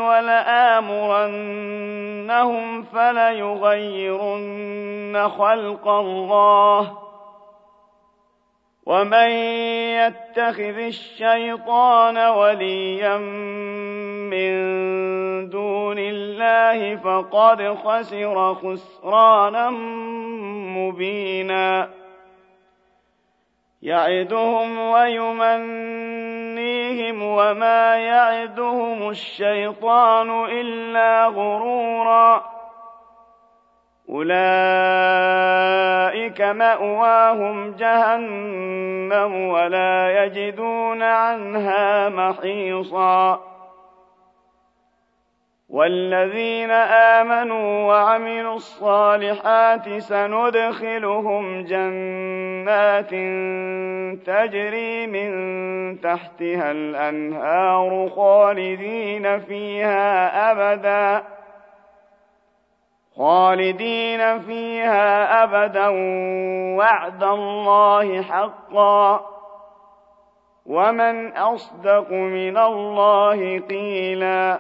ولآمرنهم فليغيرن خلق الله. ومن يتخذ الشيطان وليا من دون الله فقد خسر خسرانا مبينا. يعدهم ويمنيهم وما يعدهم الشيطان إلا غرورا. أولئك مأواهم جهنم ولا يجدون عنها محيصا. والذين آمنوا وعملوا الصالحات سندخلهم جنات تجري من تحتها الأنهار خالدين فيها أبدا وعد الله حقا ومن أصدق من الله قيلا.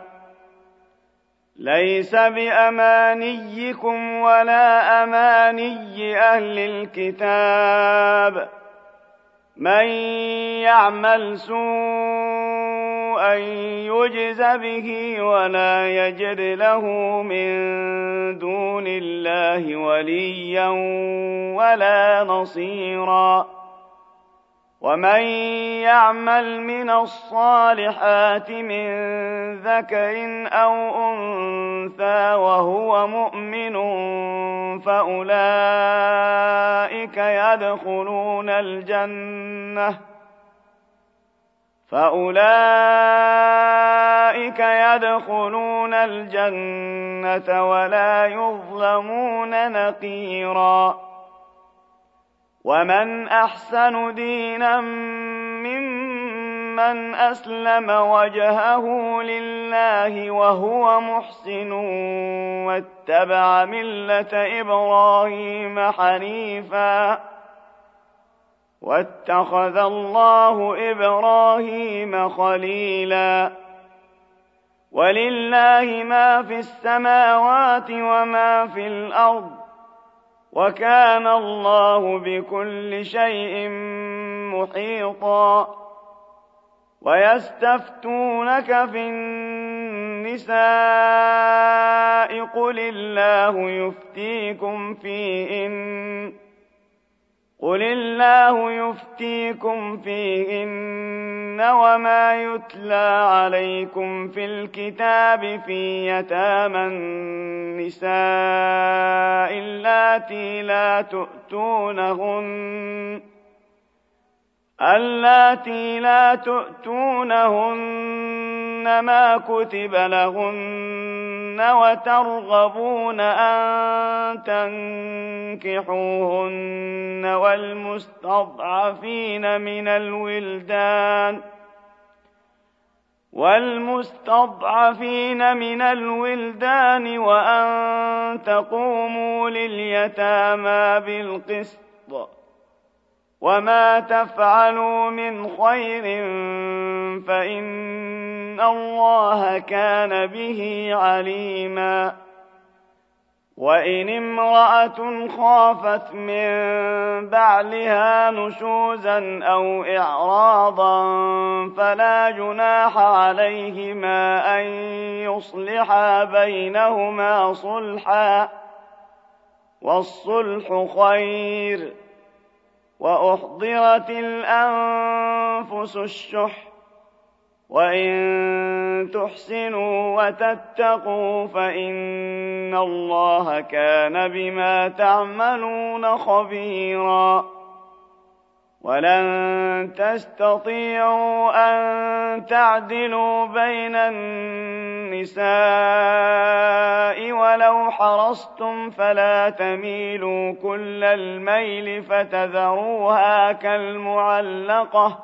ليس بأمانيكم ولا أماني أهل الكتاب من يعمل سوءا يجز به ولا يجد له من دون الله وليا ولا نصيرا. ومن يعمل من الصالحات من ذكر أو أنثى وهو مؤمن فأولئك يدخلون الجنة ولا يظلمون نقيرا. ومن أحسن دينا ممن أسلم وجهه لله وهو محسن واتبع ملة إبراهيم حنيفا واتخذ الله إبراهيم خليلا. ولله ما في السماوات وما في الأرض وكان الله بكل شيء محيطا. ويستفتونك في النساء قل الله يفتيكم فيهن وما يتلى عليكم في الكتاب في يتامى النساء اللاتي اللاتي لا تؤتونهن ما كتب لهن وترغبون أن تنكحوهن والمستضعفين من الولدان وأن تقوموا لليتامى بالقسط وما تفعلوا من خير فإن الله كان به عليما وإن امرأة خافت من بعلها نشوزا أو إعراضا فلا جناح عليهما أن يصلحا بينهما صلحا والصلح خير وأحضرت الأنفس الشح وإن تحسنوا وتتقوا فإن الله كان بما تعملون خبيرا ولن تستطيعوا أن تعدلوا بين النساء ولو حرصتم فلا تميلوا كل الميل فتذروها كالمعلقة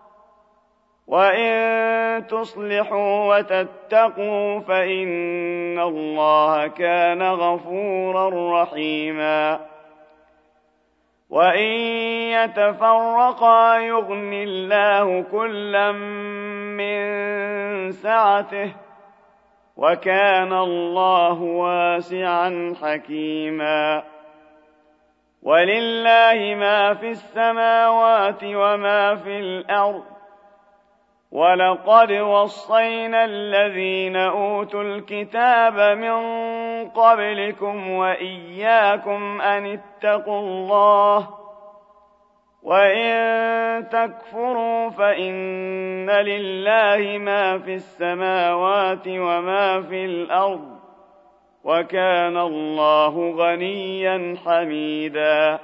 وإن تصلحوا وتتقوا فإن الله كان غفورا رحيما وإن يتفرقا يغن الله كلا من سعته وكان الله واسعا حكيما ولله ما في السماوات وما في الأرض ولقد وصينا الذين أوتوا الكتاب من قبلكم وإياكم أن اتقوا الله وإن تكفروا فإن لله ما في السماوات وما في الأرض وكان الله غنيا حميدا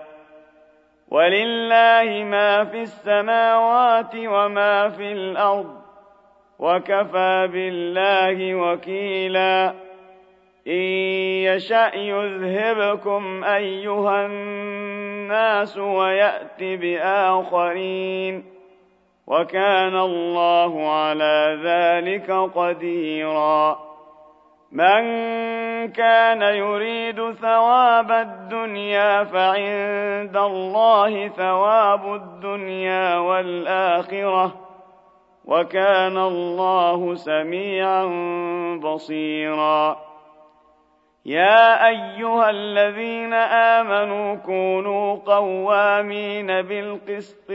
ولله ما في السماوات وما في الأرض وكفى بالله وكيلا إن يشأ يذهبكم أيها الناس ويأت بآخرين وكان الله على ذلك قديرا من كان يريد ثواب الدنيا فعند الله ثواب الدنيا والآخرة وكان الله سميعا بصيرا يا أيها الذين آمنوا كونوا قوامين بالقسط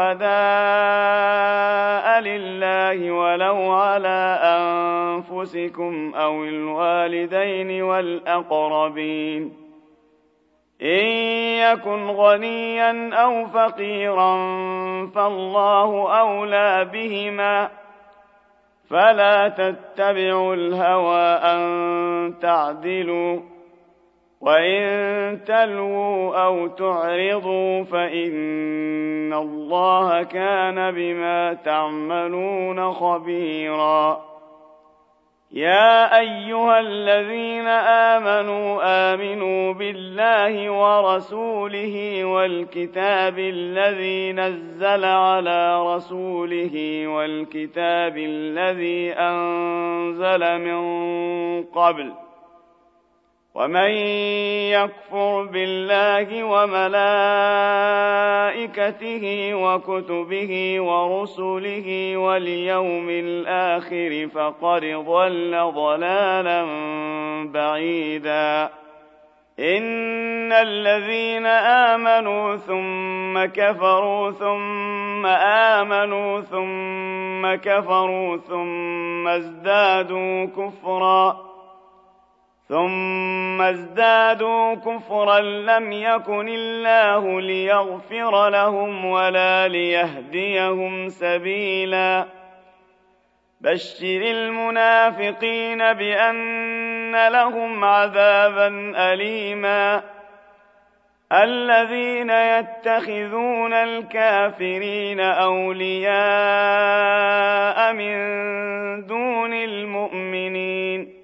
شهداء لله ولو على أنفسكم أو الوالدين والأقربين إن يكن غنيا أو فقيرا فالله أولى بهما فلا تتبعوا الهوى أن تعدلوا وإن تلووا أو تعرضوا فإن الله كان بما تعملون خبيرا يا أيها الذين آمنوا بالله ورسوله والكتاب الذي نزل على رسوله والكتاب الذي أنزل من قبل ومن يكفر بالله وملائكته وكتبه ورسله واليوم الآخر فقد ضل ضلالا بعيدا إن الذين آمنوا ثم كفروا ثم آمنوا ثم كفروا ثم ازدادوا كفرا لم يكن الله ليغفر لهم ولا ليهديهم سبيلا بشر المنافقين بأن لهم عذابا أليما الذين يتخذون الكافرين أولياء من دون المؤمنين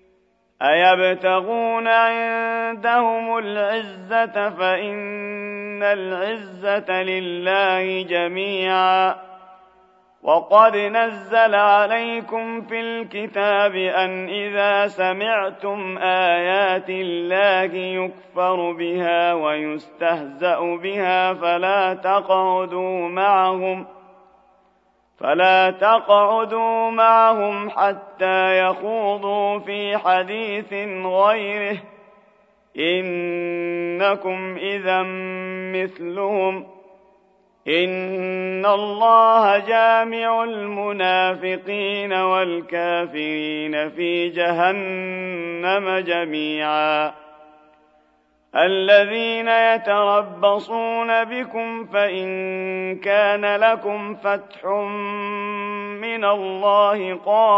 أيبتغون عندهم العزة فإن العزة لله جميعا وقد نزل عليكم في الكتاب أن إذا سمعتم آيات الله يكفر بها ويستهزأ بها فلا تقعدوا معهم حتى يخوضوا في حديث غيره إنكم إذا مثلهم إن الله جامع المنافقين والكافرين في جهنم جميعا الذين يتربصون بكم فإن كان لكم فتح من الله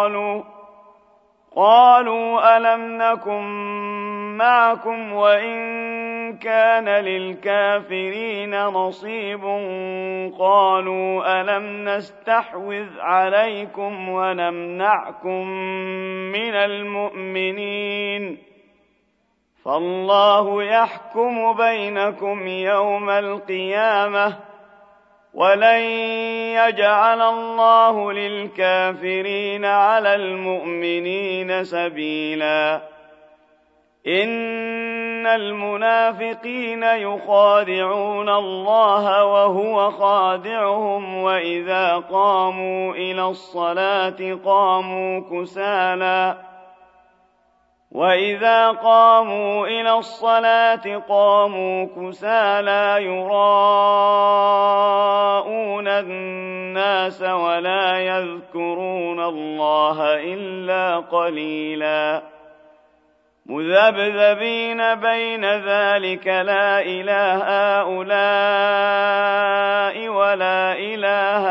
قالوا ألم نكن معكم وإن كان للكافرين نصيب قالوا ألم نستحوذ عليكم ونمنعكم من المؤمنين فالله يحكم بينكم يوم القيامة ولن يجعل الله للكافرين على المؤمنين سبيلا إن المنافقين يخادعون الله وهو خادعهم وإذا قاموا إلى الصلاة قاموا كسالى يراءون الناس ولا يذكرون الله إلا قليلا مذبذبين بين ذلك لا إله هؤلاء ولا إله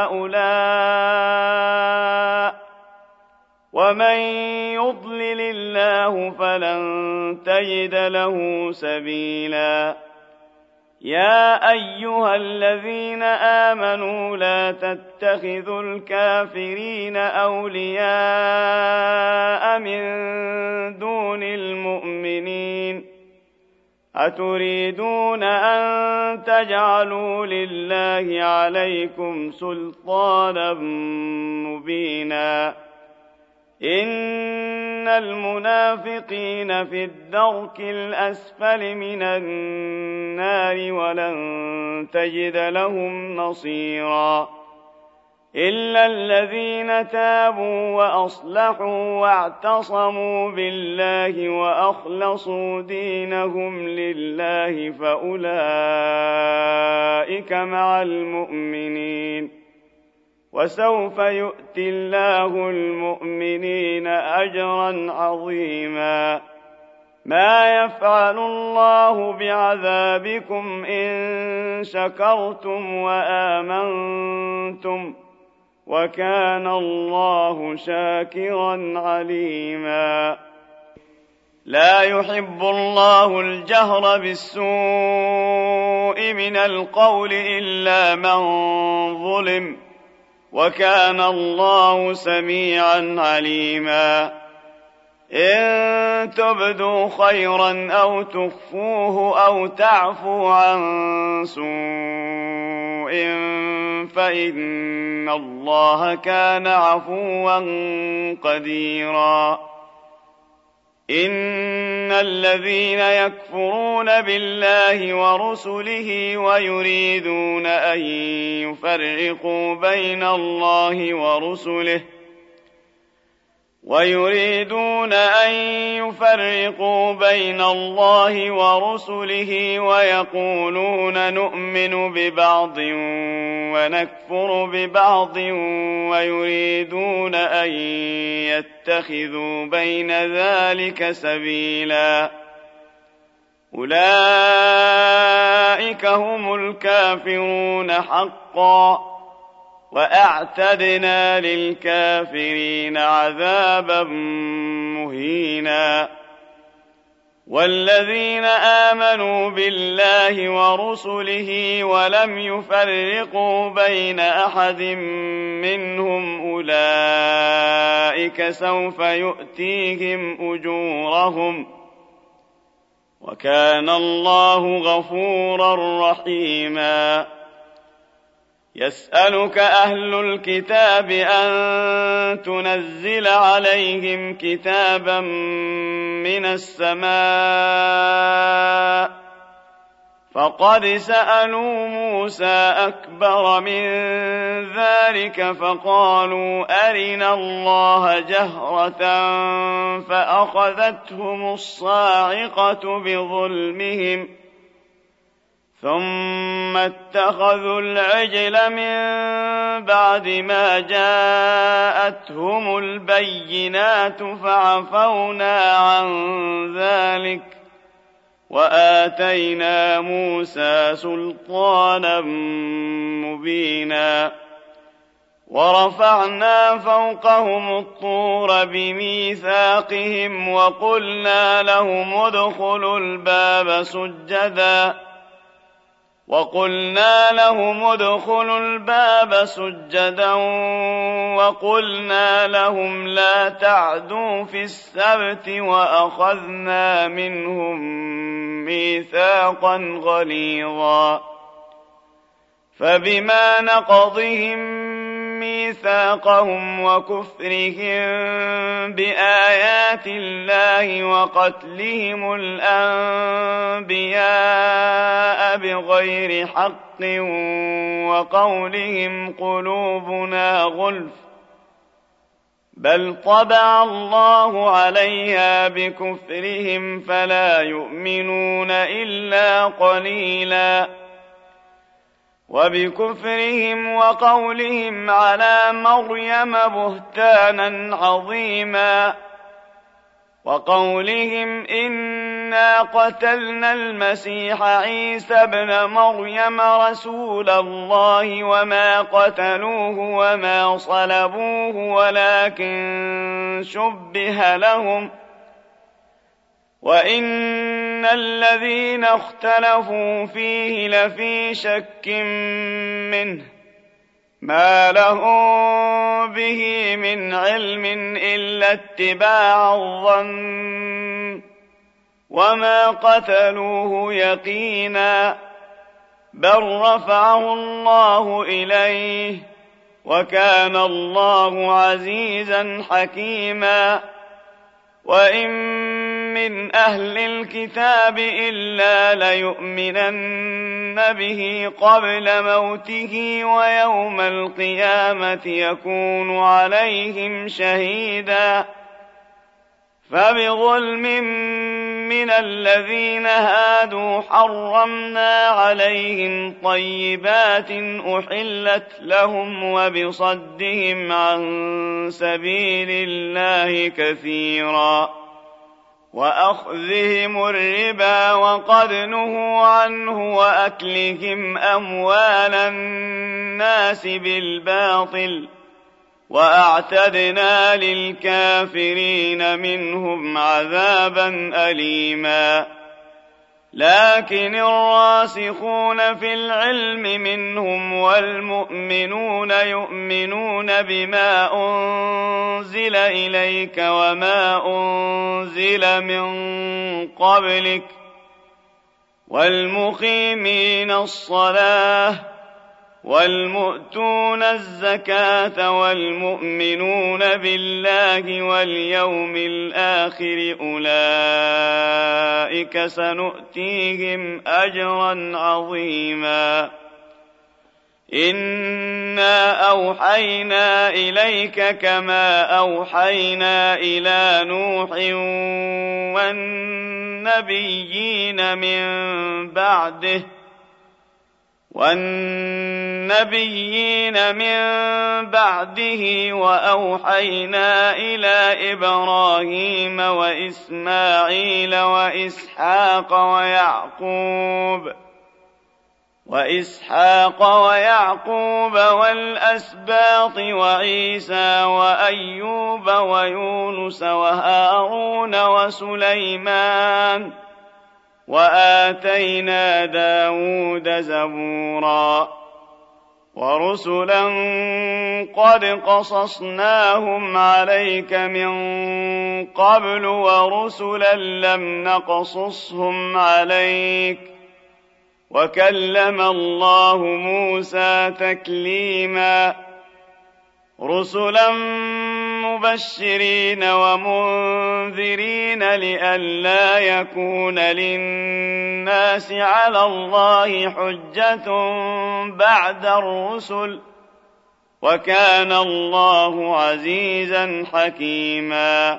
هؤلاء ومن يضلل الله فلن تجد له سبيلا يا أيها الذين آمنوا لا تتخذوا الكافرين أولياء من دون المؤمنين أتريدون أن تجعلوا لله عليكم سلطانا مبينا إن المنافقين في الدرك الأسفل من النار ولن تجد لهم نصيرا إلا الذين تابوا وأصلحوا واعتصموا بالله وأخلصوا دينهم لله فأولئك مع المؤمنين وسوف يؤتي الله المؤمنين أجرا عظيما ما يفعل الله بعذابكم إن شكرتم وآمنتم وكان الله شاكرا عليما لا يحب الله الجهر بالسوء من القول إلا من ظلم وكان الله سميعا عليما إن تبدوا خيرا أو تخفوه أو تعفوا عن سوء فإن الله كان عفوا قديرا إن الذين يكفرون بالله ورسله ويريدون أن يفرقوا بين الله ورسله ويقولون نؤمن ببعض ونكفر ببعض ويريدون أن يتخذوا بين ذلك سبيلا أولئك هم الكافرون حقا وأعتدنا للكافرين عذابا مهينا والذين آمنوا بالله ورسله ولم يفرقوا بين أحد منهم أولئك سوف يؤتيهم أجورهم وكان الله غفورا رحيما. يسألك أهل الكتاب أن تنزل عليهم كتابا من السماء فقد سألوا موسى أكبر من ذلك فقالوا أرنا الله جهرة فأخذتهم الصاعقة بظلمهم ثم اتخذوا العجل من بعد ما جاءتهم البينات فعفونا عن ذلك وآتينا موسى سلطانا مبينا. ورفعنا فوقهم الطور بميثاقهم وقلنا لهم ادخلوا الباب سجدا وقلنا لهم لا تعدوا في السبت وأخذنا منهم ميثاقا غليظا. فبما نقضهم ميثاقهم وكفرهم بآيات الله وقتلهم الأنبياء بغير حق وقولهم قلوبنا غلف بل طبع الله عليها بكفرهم فلا يؤمنون إلا قليلا. وبكفرهم وقولهم على مريم بهتانا عظيما وقولهم إنا قتلنا المسيح عيسى ابن مريم رسول الله وما قتلوه وما صلبوه ولكن شبه لهم وإن الذين اختلفوا فيه لفي شك منه ما لهم به من علم إلا اتباع الظن وما قتلوه يقينا بل رفعه الله إليه وكان الله عزيزا حكيما. وإن من أهل الكتاب إلا ليؤمنن به قبل موته ويوم القيامة يكون عليهم شهيدا. فبظلم من الذين هادوا حرمنا عليهم طيبات أحلت لهم وبصدهم عن سبيل الله كثيرا وأخذهم الربا وقد نهوا عنه وأكلهم أموال الناس بالباطل وأعتدنا للكافرين منهم عذابا أليما. لكن الراسخون في العلم منهم والمؤمنون يؤمنون بما أنزل إليك وما أنزل من قبلك والمقيمين الصلاة والمؤتون الزكاة والمؤمنون بالله واليوم الآخر أولئك سنؤتيهم أجرا عظيما. إنا أوحينا إليك كما أوحينا إلى نوح والنبيين من بعده وأوحينا إلى إبراهيم وإسماعيل وإسحاق ويعقوب وإسحاق ويعقوب والأسباط وعيسى وأيوب ويونس وهارون وسليمان وآتينا داود زبورا ورسلا قد قصصناهم عليك من قبل ورسلا لم نقصصهم عليك وكلم الله موسى تكليما رسلا مبشرين ومنذرين لئلا يكون للناس على الله حجة بعد الرسل وكان الله عزيزا حكيما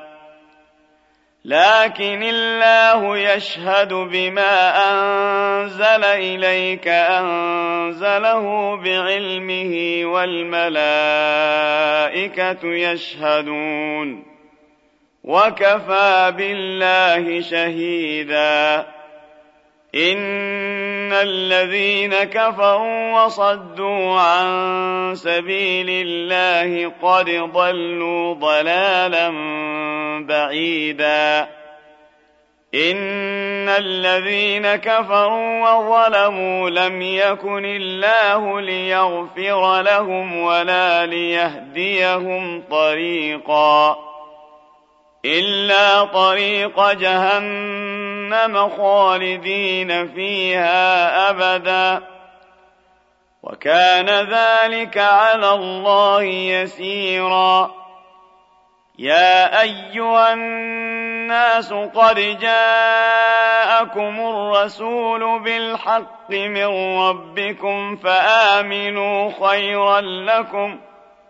لكن الله يشهد بما أنزل إليك أنزله بعلمه والملائكة يشهدون وكفى بالله شهيدا إن الذين كفروا وصدوا عن سبيل الله قد ضلوا ضلالا بعيدا إن الذين كفروا وظلموا لم يكن الله ليغفر لهم ولا ليهديهم طريقا إلا طريق جهنم خالدين فيها أبدا وكان ذلك على الله يسيرا يا أيها الناس قد جاءكم الرسول بالحق من ربكم فآمنوا خيرا لكم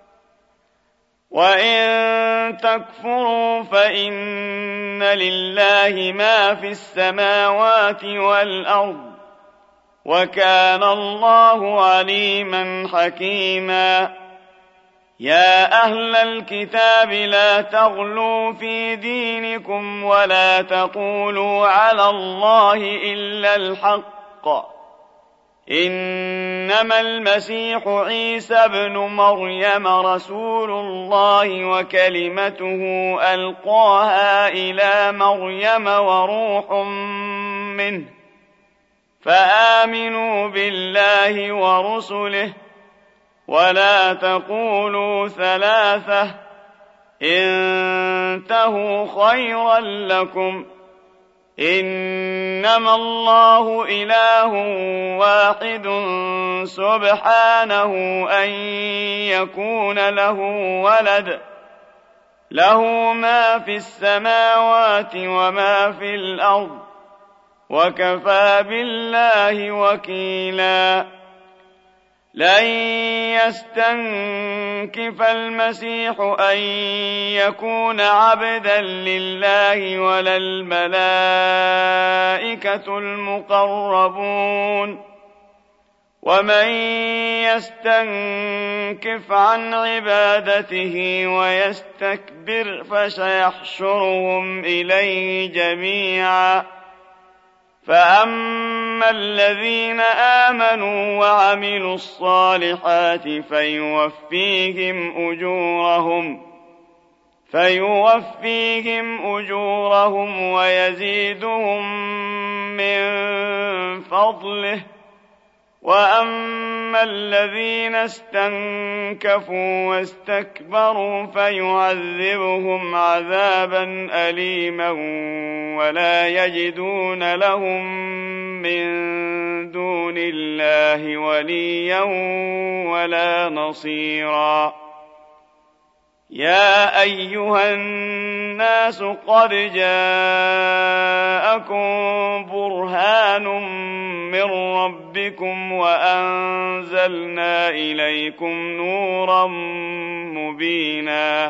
وإن تكفروا فإن لله ما في السماوات والأرض وكان الله عليما حكيما يا أهل الكتاب لا تغلوا في دينكم ولا تقولوا على الله إلا الحق إنما المسيح عيسى ابن مريم رسول الله وكلمته ألقاها إلى مريم وروح منه فآمنوا بالله ورسله ولا تقولوا ثلاثة انتهوا خيرا لكم إنما الله إله واحد سبحانه أن يكون له ولد له ما في السماوات وما في الأرض وكفى بالله وكيلا لن يستنكف المسيح أن يكون عبدا لله ولا الملائكة المقربون ومن يستنكف عن عبادته ويستكبر فسيحشرهم إليه جميعا فأما الذين آمنوا وعملوا الصالحات فيوفيهم أجورهم ويزيدهم من فضله وأما الذين استنكفوا واستكبروا فيعذبهم عذابا أليما ولا يجدون لهم من دون الله وليا ولا نصيرا يا أيها الناس قد جاءكم برهان من ربكم وأنزلنا إليكم نورا مبينا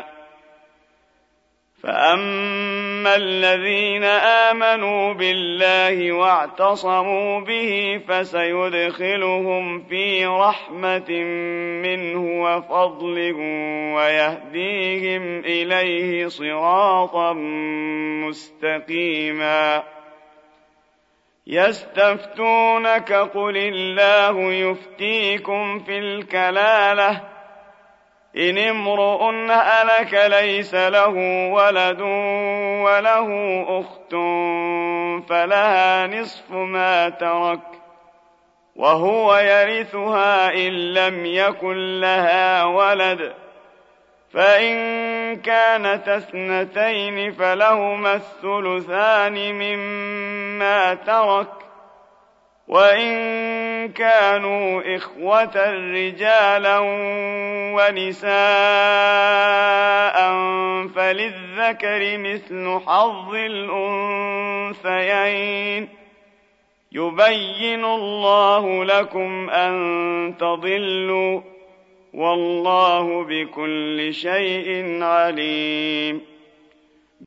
فأما الذين آمنوا بالله واعتصموا به فسيدخلهم في رحمة منه وفضل ويهديهم إليه صراطا مستقيما يستفتونك قل الله يفتيكم في الكلالة إن امرؤ هلك ليس له ولد وله أخت فلها نصف ما ترك وهو يرثها إن لم يكن لها ولد فإن كانت اثنتين فلهما الثلثان مما ترك وإن كانوا إخوة رجالا ونساء فللذكر مثل حظ الأنثيين يبين الله لكم أن تضلوا والله بكل شيء عليم